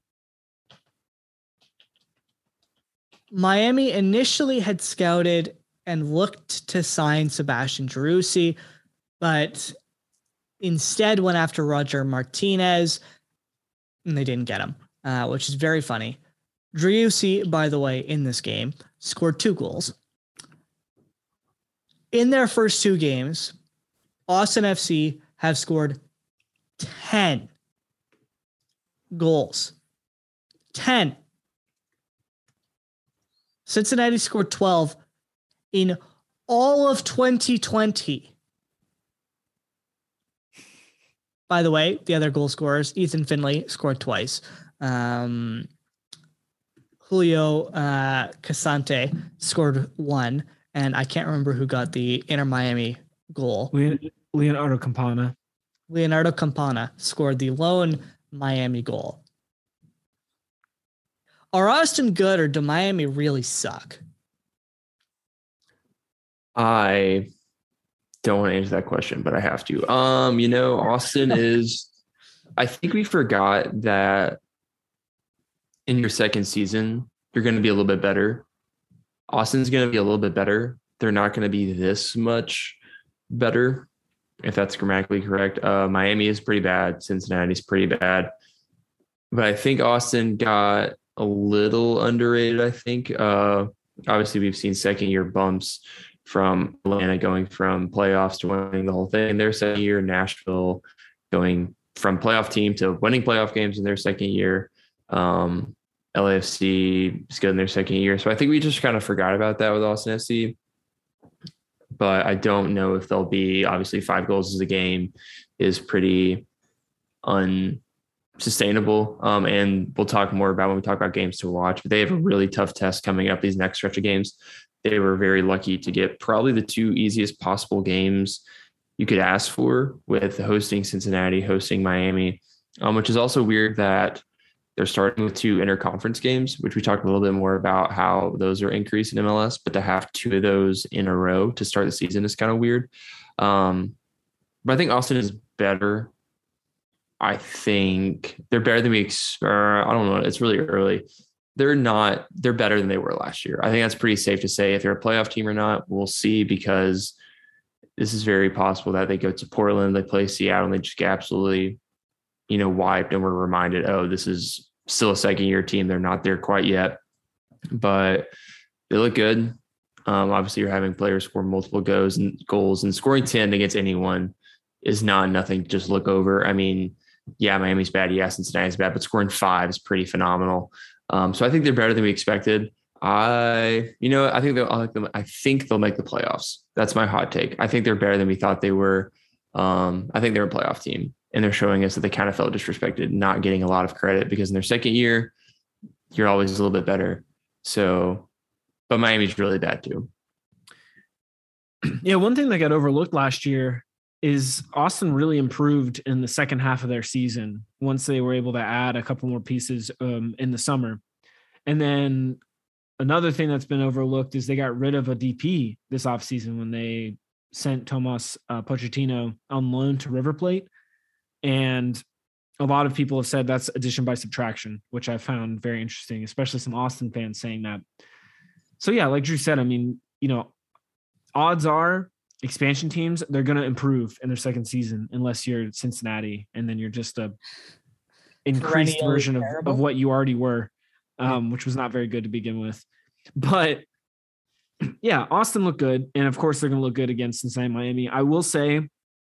Miami initially had scouted and looked to sign Sebastian Driussi, but instead went after Roger Martinez, and they didn't get him, which is very funny. Driussi, by the way, in this game, scored 2 goals. In their first 2 games, Austin FC have scored 10 goals. 10. Cincinnati scored 12 in all of 2020. By the way, the other goal scorers, Ethan Finlay scored twice. Julio Casante scored 1, and I can't remember who got the Inter Miami goal. Leonardo Campana. Leonardo Campana scored the lone Miami goal. Are Austin good, or do Miami really suck? I don't want to answer that question, but I have to. Austin is, I think we forgot that in your second season, you're going to be a little bit better. Austin's going to be a little bit better. They're not going to be this much better, if that's grammatically correct. Miami is pretty bad. Cincinnati's pretty bad. But I think Austin got a little underrated, I think. Obviously, we've seen second-year bumps from Atlanta going from playoffs to winning the whole thing in their second year. Nashville going from playoff team to winning playoff games in their second year. LAFC is good in their second year. So I think we just kind of forgot about that with Austin FC. But I don't know if they'll be, obviously 5 goals as a game is pretty unsustainable. And we'll talk more about when we talk about games to watch, but they have a really tough test coming up these next stretch of games. They were very lucky to get probably the 2 easiest possible games you could ask for, with hosting Cincinnati, hosting Miami, which is also weird that they're starting with 2 interconference games, which we talked a little bit more about how those are increased in MLS, but to have 2 of those in a row to start the season is kind of weird. But I think Austin is better. I think they're better than I don't know. It's really early. They're better than they were last year. I think that's pretty safe to say. If they're a playoff team or not, we'll see, because this is very possible that they go to Portland, they play Seattle, and they just get absolutely, wiped. And we're reminded, this is still a second year team. They're not there quite yet, but they look good. Obviously you're having players score multiple goals, and scoring 10 against anyone is not nothing to just look over. I mean, yeah, Miami's bad. Yeah, Cincinnati's bad, but scoring 5 is pretty phenomenal. So I think they're better than we expected. I think they'll make the playoffs. That's my hot take. I think they're better than we thought they were. I think they're a playoff team, and they're showing us that they kind of felt disrespected, not getting a lot of credit, because in their second year, you're always a little bit better. So, but Miami's really bad too. Yeah. One thing that got overlooked last year is Austin really improved in the second half of their season once they were able to add a couple more pieces in the summer. And then another thing that's been overlooked is they got rid of a DP this offseason when they sent Tomas Pochettino on loan to River Plate. And a lot of people have said that's addition by subtraction, which I found very interesting, especially some Austin fans saying that. So yeah, like Drew said, I mean, odds are expansion teams, they're going to improve in their second season, unless you're Cincinnati and then you're just a increased version of what you already were, which was not very good to begin with. But yeah, Austin looked good. And of course they're going to look good against Cincinnati, Miami. I will say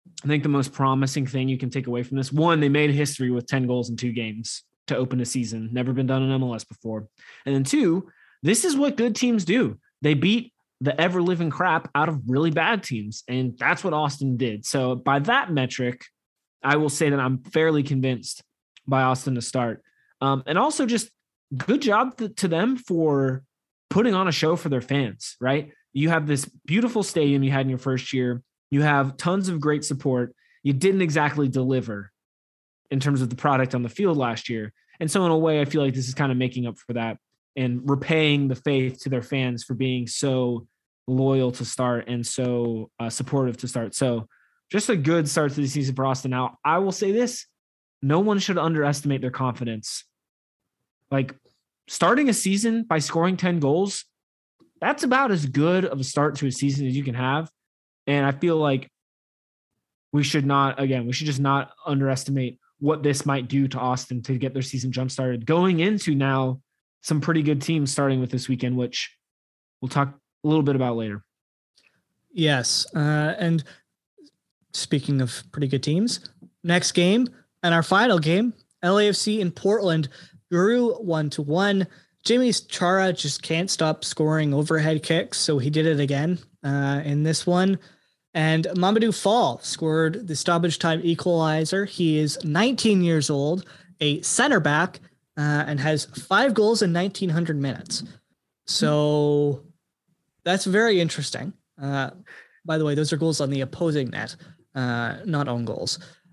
I think the most promising thing you can take away from this, one, they made history with 10 goals in 2 games to open a season. Never been done in MLS before. And then 2, this is what good teams do. They beat the ever-living crap out of really bad teams. And that's what Austin did. So by that metric, I will say that I'm fairly convinced by Austin to start. And also just good job to them for putting on a show for their fans, right? You have this beautiful stadium you had in your first year. You have tons of great support. You didn't exactly deliver in terms of the product on the field last year. And so in a way, I feel like this is kind of making up for that and repaying the faith to their fans for being so loyal to start and so supportive to start. So just a good start to the season for Austin. Now, I will say this, no one should underestimate their confidence. Like starting a season by scoring 10 goals, that's about as good of a start to a season as you can have. And I feel like we should just not underestimate what this might do to Austin to get their season jump started going into now some pretty good teams starting with this weekend, which we'll talk a little bit about later. Yes. And speaking of pretty good teams, next game and our final game, LAFC in Portland grew 1-1. Jimmy Chara just can't stop scoring overhead kicks, so he did it again in this one. And Mamadou Fall scored the stoppage time equalizer. He is 19 years old, a center back, and has 5 goals in 1,900 minutes. So that's very interesting. By the way, those are goals on the opposing net, not own goals.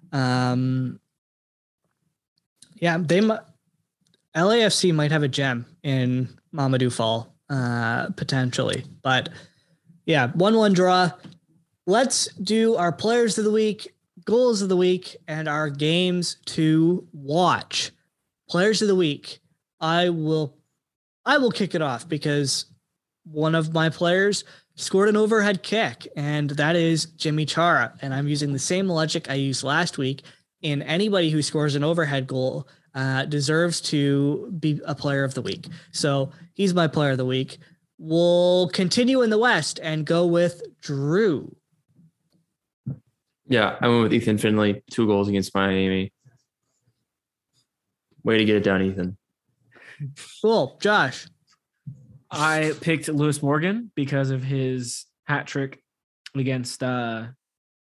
LAFC might have a gem in Mamadou Fall, potentially. But yeah, 1-1 draw. Let's do our players of the week, goals of the week, and our games to watch. Players of the week. I will kick it off because one of my players scored an overhead kick, and that is Jimmy Chara. And I'm using the same logic I used last week. And anybody who scores an overhead goal deserves to be a player of the week. So he's my player of the week. We'll continue in the West and go with Drew. Yeah, I went with Ethan Finlay, 2 goals against Miami. Way to get it done, Ethan. Cool. Josh. I picked Lewis Morgan because of his hat trick against Toronto.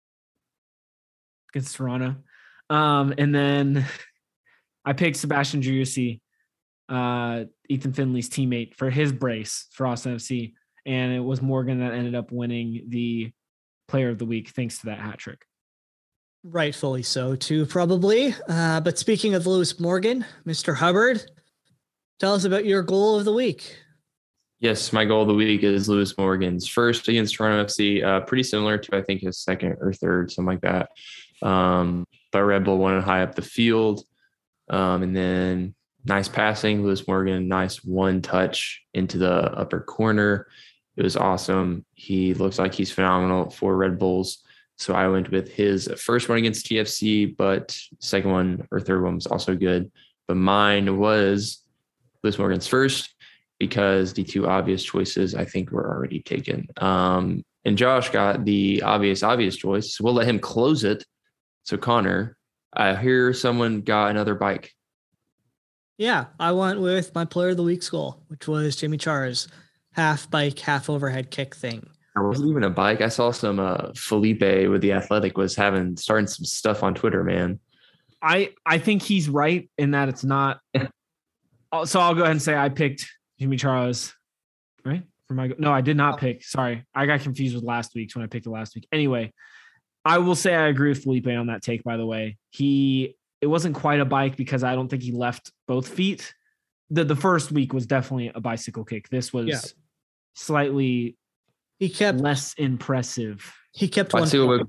And then I picked Sebastian Driussi, Ethan Finley's teammate, for his brace for Austin FC. And it was Morgan that ended up winning the player of the week thanks to that hat trick. Rightfully so, too, probably. But speaking of Lewis Morgan, Mr. Hubbard, tell us about your goal of the week. Yes, my goal of the week is Lewis Morgan's first against Toronto FC. Pretty similar to, I think, his second or third, something like that. But Red Bull won it high up the field. And then nice passing, Lewis Morgan, nice one touch into the upper corner. It was awesome. He looks like he's phenomenal for Red Bulls. So I went with his first one against TFC, but second one or third one was also good. But mine was Lewis Morgan's first because the 2 obvious choices I think were already taken. And Josh got the obvious choice. So we'll let him close it. So Connor, I hear someone got another bike. Yeah, I went with my player of the week's goal, which was Jimmy Chara's half bike, half overhead kick thing. It wasn't even a bike. I saw some Felipe with the Athletic was starting some stuff on Twitter, man. I think he's right in that it's not. So I'll go ahead and say I picked Jimmy Chara's, right? No, I did not pick. Sorry. I got confused with last week's when I picked it last week. Anyway, I will say I agree with Felipe on that take, by the way. It wasn't quite a bike because I don't think he left both feet. The first week was definitely a bicycle kick. This was slightly less impressive. He kept bicycle one.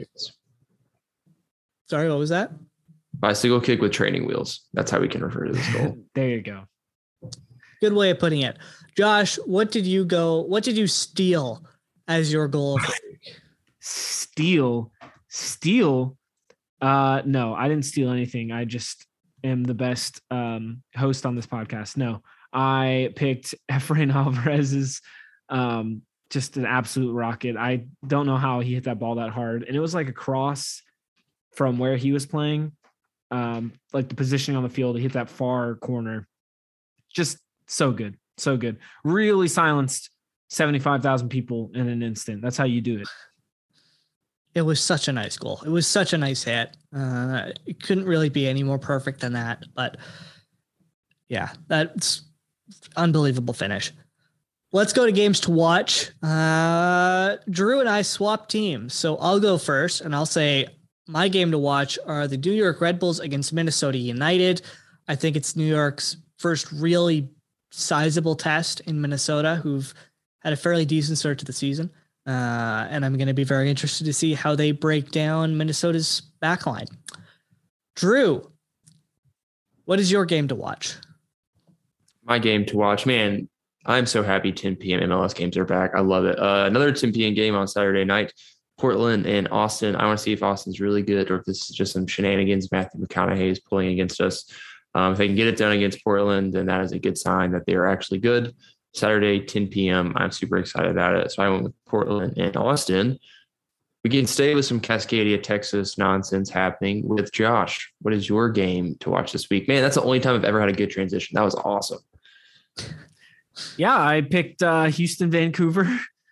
Sorry, what was that? Bicycle kick with training wheels. That's how we can refer to this goal. There you go. Good way of putting it. Josh, what did you steal as your goal of the week? Steal? No, I didn't steal anything. I just am the best host on this podcast. No, I picked Efrain Alvarez's just an absolute rocket. I don't know how he hit that ball that hard. And it was like across from where he was playing, like the positioning on the field. He hit that far corner. Just so good. So good. Really silenced 75,000 people in an instant. That's how you do it. It was such a nice goal. It was such a nice hit. It couldn't really be any more perfect than that. But yeah, that's unbelievable finish. Let's go to games to watch. Drew and I swapped teams. So I'll go first, and I'll say my game to watch are the New York Red Bulls against Minnesota United. I think it's New York's first really sizable test in Minnesota, who've had a fairly decent start to the season. And I'm going to be very interested to see how they break down Minnesota's backline. Drew, what is your game to watch? My game to watch, man, I'm so happy 10 p.m. MLS games are back. I love it. Another 10 p.m. game on Saturday night, Portland and Austin. I want to see if Austin's really good or if this is just some shenanigans Matthew McConaughey is pulling against us. If they can get it done against Portland, then that is a good sign that they are actually good. Saturday, 10 p.m. I'm super excited about it. So I went with Portland and Austin. We can stay with some Cascadia, Texas nonsense happening with Josh. What is your game to watch this week? Man, that's the only time I've ever had a good transition. That was awesome. Yeah, I picked Houston, Vancouver.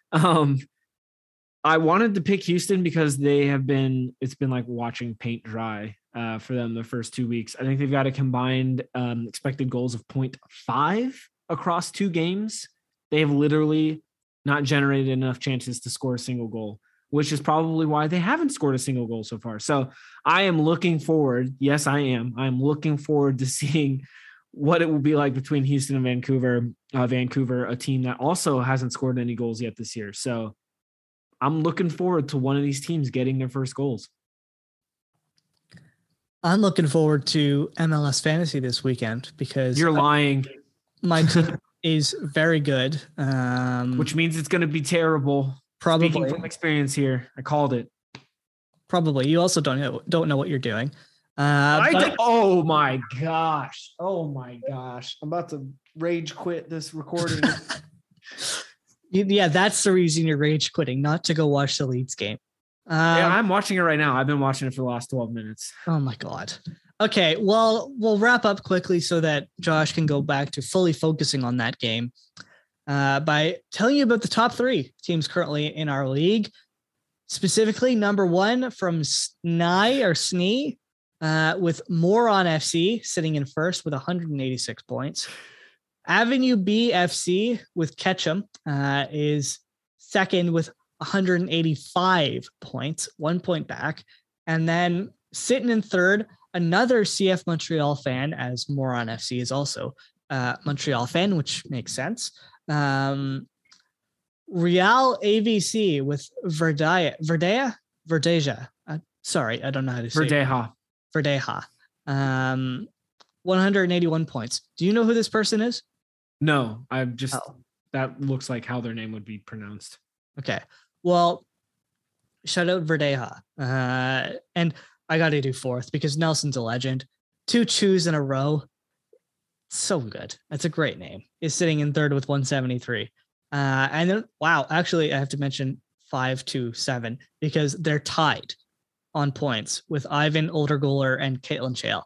I wanted to pick Houston because it's been like watching paint dry for them the first 2 weeks. I think they've got a combined expected goals of 0.5 across 2 games. They have literally not generated enough chances to score a single goal, which is probably why they haven't scored a single goal so far. So I am looking forward. Yes, I am. I'm looking forward to seeing what it will be like between Houston and Vancouver. Vancouver, a team that also hasn't scored any goals yet this year. So I'm looking forward to one of these teams getting their first goals. I'm looking forward to MLS Fantasy this weekend because you're lying. My team is very good. Which means it's going to be terrible. Probably. Speaking from experience here, I called it. Probably. You also don't know what you're doing. Oh my gosh. I'm about to rage quit this recording. Yeah, that's the reason you're rage quitting, not to go watch the Leeds game. Yeah, I'm watching it right now. I've been watching it for the last 12 minutes. Oh my God. Okay, well, we'll wrap up quickly so that Josh can go back to fully focusing on that game by telling you about the top 3 teams currently in our league. Specifically, number 1 from SNI with Moron FC sitting in first with 186 points. Avenue B FC with Ketchum is second with 185 points, 1 point back. And then sitting in third, another CF Montreal fan, as Moron FC is also a Montreal fan, which makes sense. Real AVC with Verdeja. Sorry, I don't know how to say Verdeja. 181 points. Do you know who this person is? No, that looks like how their name would be pronounced. Okay. Well, shout out Verdeja. And I got to do fourth because Nelson's a legend. 2 chews in a row. So good. That's a great name. Is sitting in third with 173. And then, wow, actually, I have to mention 5-2-7 because they're tied on points with Ivan Oldergoler and Caitlin Chale.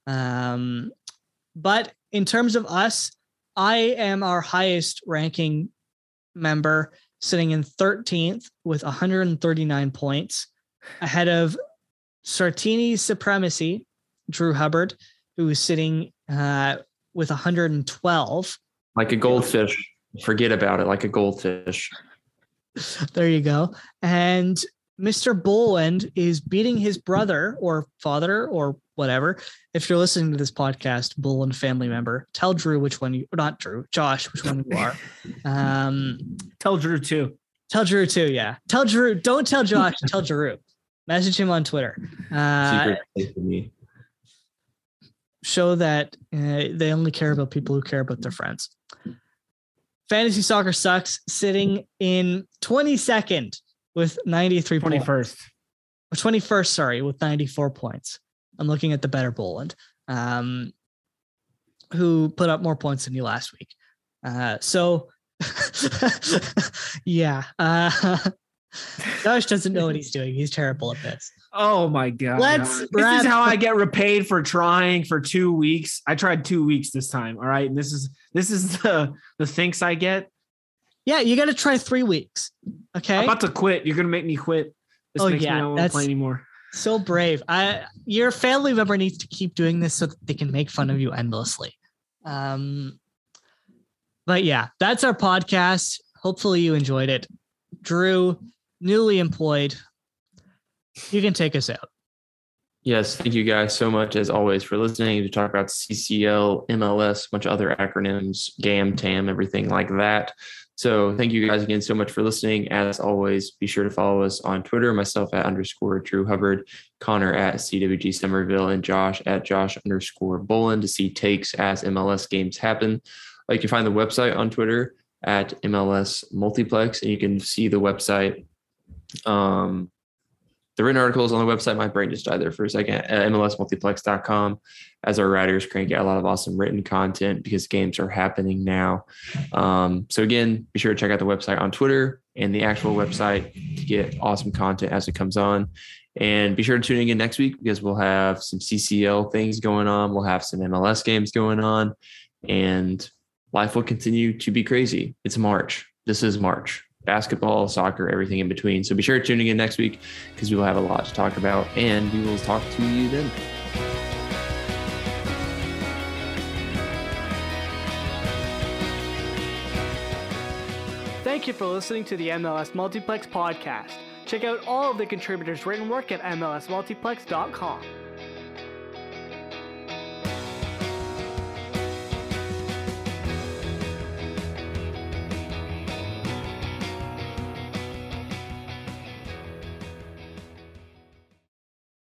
But in terms of us, I am our highest ranking member, sitting in 13th with 139 points, ahead of Sartini's Supremacy, Drew Hubbard, who is sitting with 112. Like a goldfish. Forget about it, like a goldfish. There you go. And Mr. Boland is beating his brother or father or whatever. If you're listening to this podcast, Boland family member, tell Drew which one not Drew, Josh, which one you are. Tell Drew too. Tell Drew too. Yeah. Tell Drew. Don't tell Josh. Tell Drew. Message him on Twitter. Show that they only care about people who care about their friends. Fantasy Soccer Sucks sitting in 22nd with 93 points. 21st, sorry, with 94 points. I'm looking at the better Boland, who put up more points than you last week. So Yeah. Josh doesn't know what he's doing. He's terrible at this. Oh my God. Let's This wrap- is how I get repaid for trying for 2 weeks. I tried 2 weeks this time. All right. And this is the thanks I get. Yeah, you got to try 3 weeks. Okay. I'm about to quit. You're going to make me quit. This Oh, makes yeah, me not want to that's- play anymore. So brave. Your family member needs to keep doing this so that they can make fun of you endlessly. But yeah, that's our podcast. Hopefully you enjoyed it. Drew, newly employed, you can take us out. Yes, thank you guys so much as always for listening to talk about CCL, MLS, a bunch of other acronyms, GAM, TAM, everything like that. So thank you guys again so much for listening. As always, be sure to follow us on Twitter, myself at _Drew Hubbard, Connor at CWG Somerville, and Josh at Josh_Bolin to see takes as MLS games happen. You can find the website on Twitter at MLS Multiplex, and you can see the website. The written articles on the website, my brain just died there for a second, at MLSmultiplex.com, as our writers crank out a lot of awesome written content because games are happening now. So again, be sure to check out the website on Twitter and the actual website to get awesome content as it comes on. And be sure to tune in again next week because we'll have some CCL things going on. We'll have some MLS games going on, and life will continue to be crazy. It's March. This is March. Basketball, soccer, everything in between. So be sure to tune in next week because we will have a lot to talk about, and we will talk to you then. Thank you for listening to the MLS Multiplex podcast. Check out all of the contributors' written work at MLSmultiplex.com.